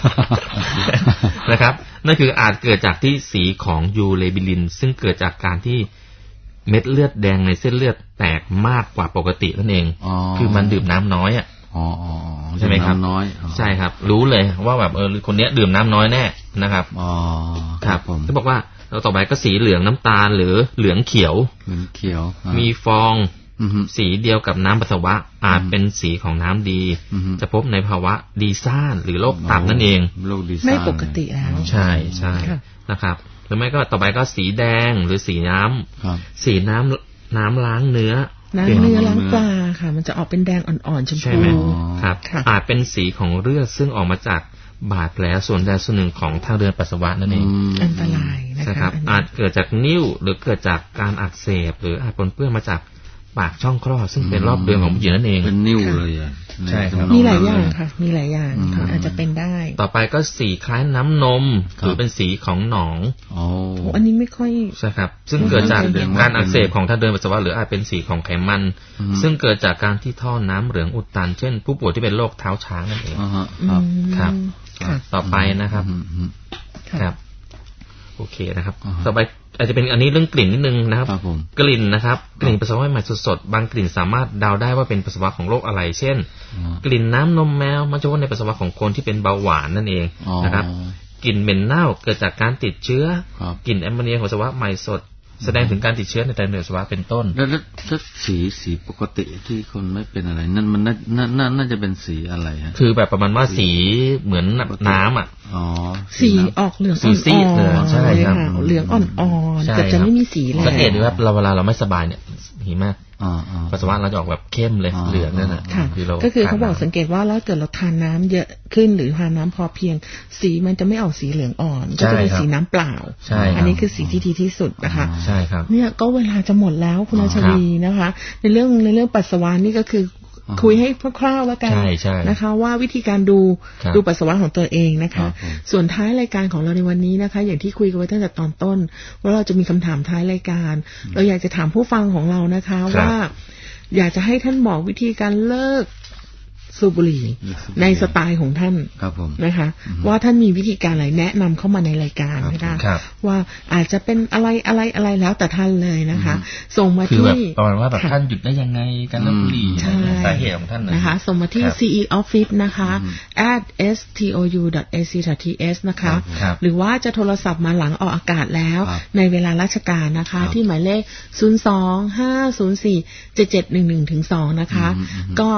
นะครับนั่นคืออาจเกิดจากที่สีของยูเรบิลินซึ่งเกิดจากการที่เม็ดเลือดแดงในเส้นเลือดแตกมากกว่าปกตินั่นเองคือมันดื่มน้ำน้อยอ่ะใช่ไหมครับน้อยใช่ครับรู้เลยว่าแบบเออคนนี้ดื่มน้ำน้อยแน่นะครับอ๋อครับผมจะบอกว่าเราต่อไปก็สีเหลืองน้ำตาลหรือเหลืองเขียวเหลืองเขียวมีฟองสีเดียวกับน้ำปัสสาวะอาจเป็นสีของน้ำดีจะพบในภาวะดีซ่านหรือโรคตับนั่นเองโรคดีซ่านไม่ปกติแล้วใช่ใช่นะครับหรือไม่ก็ต่อไปก็สีแดงหรือสีน้ำสีน้ำน้ำล้างเนื้อล้างเนื้อล้างปลาค่ะมันจะออกเป็นแดงอ่อนๆชมพูครับอาจเป็นสีของเลือดซึ่งออกมาจากบาดแผลส่วนใดส่วนหนึ่งของทางเดินปัสสาวะนั่นเองอันตรายนะคะอาจเกิดจากนิ่วหรือเกิดจากการอักเสบหรืออาจปนเปื้อนมาจากปากช่องคลอดซึ่งเป็นรอบเดือนของผู้หญิงนั่นเองเป็นนิ่วเลยใช่ครับมีหลายอย่างค่ะมีหลายอย่างอาจจะเป็นได้ต่อไปก็สีคล้ายน้ำนมหรือเป็นสีของหนองโอ้อันนี้ไม่ค่อยใช่ครับซึ่งเกิดจากการอักเสบของทางเดินปัสสาวะหรืออาจเป็นสีของไขมันซึ่งเกิดจากการที่ท่อน้ำเหลืองอุดตันเช่นผู้ป่วยที่เป็นโรคเท้าช้างนั่นเองครับต่อไปนะครับครับโอเคนะครับต่อไปอาจจะเป็นอันนี้เรื่องกลิ่นนิดนึงนะครับกลิ่นนะครับกลิ่นปัสสาวะใหม่สดๆบางกลิ่นสามารถเดาได้ว่าเป็นปัสสาวะของโรคอะไรเช่นกลิ่นน้ำนมแมวมักจะพบในปัสสาวะของคนที่เป็นเบาหวานนั่นเองนะครับกลิ่นเหม็นเน่าเกิดจากการติดเชื้อกลิ่นแอมโมเนียของปัสสาวะใหม่สดแสดงถึงการติดเชื้อในทางเดินปัสสาวะเป็นต้นแล้วถ้าสีสีปกติที่คนไม่เป็นอะไรนั่นมันน่าน่าน่าจะเป็นสีอะไรฮะคือแบบประมาณว่าสีเหมือนน้ำอ่ะอ๋อสีออกเหลืองอ่อนๆใช่ครับเหลืองอ่อนๆแต่จะไม่มีสีเลยสังเกตดูว่าเราเวลาเราไม่สบายเนี่ยเห็นไหมปัสสาวะเราจะออกแบบเข้มเลยเหลืองนั่นแหละก็คือเขาบอกสังเกตว่าแล้วเกิดเราทานน้ำเยอะขึ้นหรือทานน้ำพอเพียงสีมันจะไม่ออกสีเหลืองอ่อนก็จะเป็นสีน้ำเปล่าอันนี้คือสีที่ดีที่สุดนะคะใช่ครับเนี่ยก็เวลาจะหมดแล้วคุณอาชวีนะคะในเรื่องในเรื่องปัสสาวะนี่ก็คือคุยให้คร่าวๆแล้วกันนะคะว่าวิธีการดูดูปัสสาวะของตัวเองนะคะส่วนท้ายรายการของเราในวันนี้นะคะอย่างที่คุยกันไว้ตั้งแต่ตอนต้นว่าเราจะมีคำถามท้ายรายการเราอยากจะถามผู้ฟังของเรานะคะว่าอยากจะให้ท่านบอกวิธีการเลิกสูบบุหรี่ในสไตล์ของท่านนะคะว่าท่านมีวิธีการอะไรแนะนำเข้ามาในรายการนะคะว่าอาจจะเป็นอะไรอะไรอะไรแล้วแต่ท่านเลยนะคะส่งมาที่ประมาณว่าแบบท่านหยุดได้ยังไงการเลิกบุหรี่สาเหตุของท่านนะคะส่งมาที่ ซี อี Office นะคะ at เอส ที โอ ยู ดอท เอ ซี ดอท ที เอส นะคะหรือว่าจะโทรศัพท์มาหลังออกอากาศแล้วในเวลาราชการนะคะที่หมายเลขศูนย์ สอง ห้า ศูนย์ สี่ เจ็ด เจ็ด หนึ่ง หนึ่ง ถึง สองนะคะก็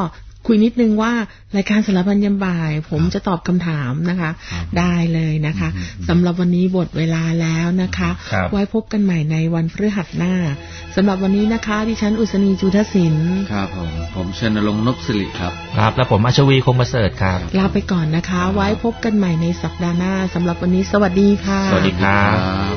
คุยนิดนึงว่ารายการสารพันยามบ่ายผมจะตอบคำถามนะคะได้เลยนะคะสำหรับวันนี้หมดเวลาแล้วนะคะไว้พบกันใหม่ในวันพฤหัสหน้าสำหรับวันนี้นะคะดิฉันอุศนีจูทศิลป์ครับผมผมชนรงค์นพสิริครับครับและผมอัชวีคงประเสริฐครับลาไปก่อนนะคะไว้พบกันใหม่ในสัปดาห์หน้าสำหรับวันนี้สวัสดีค่ะสวัสดีครับ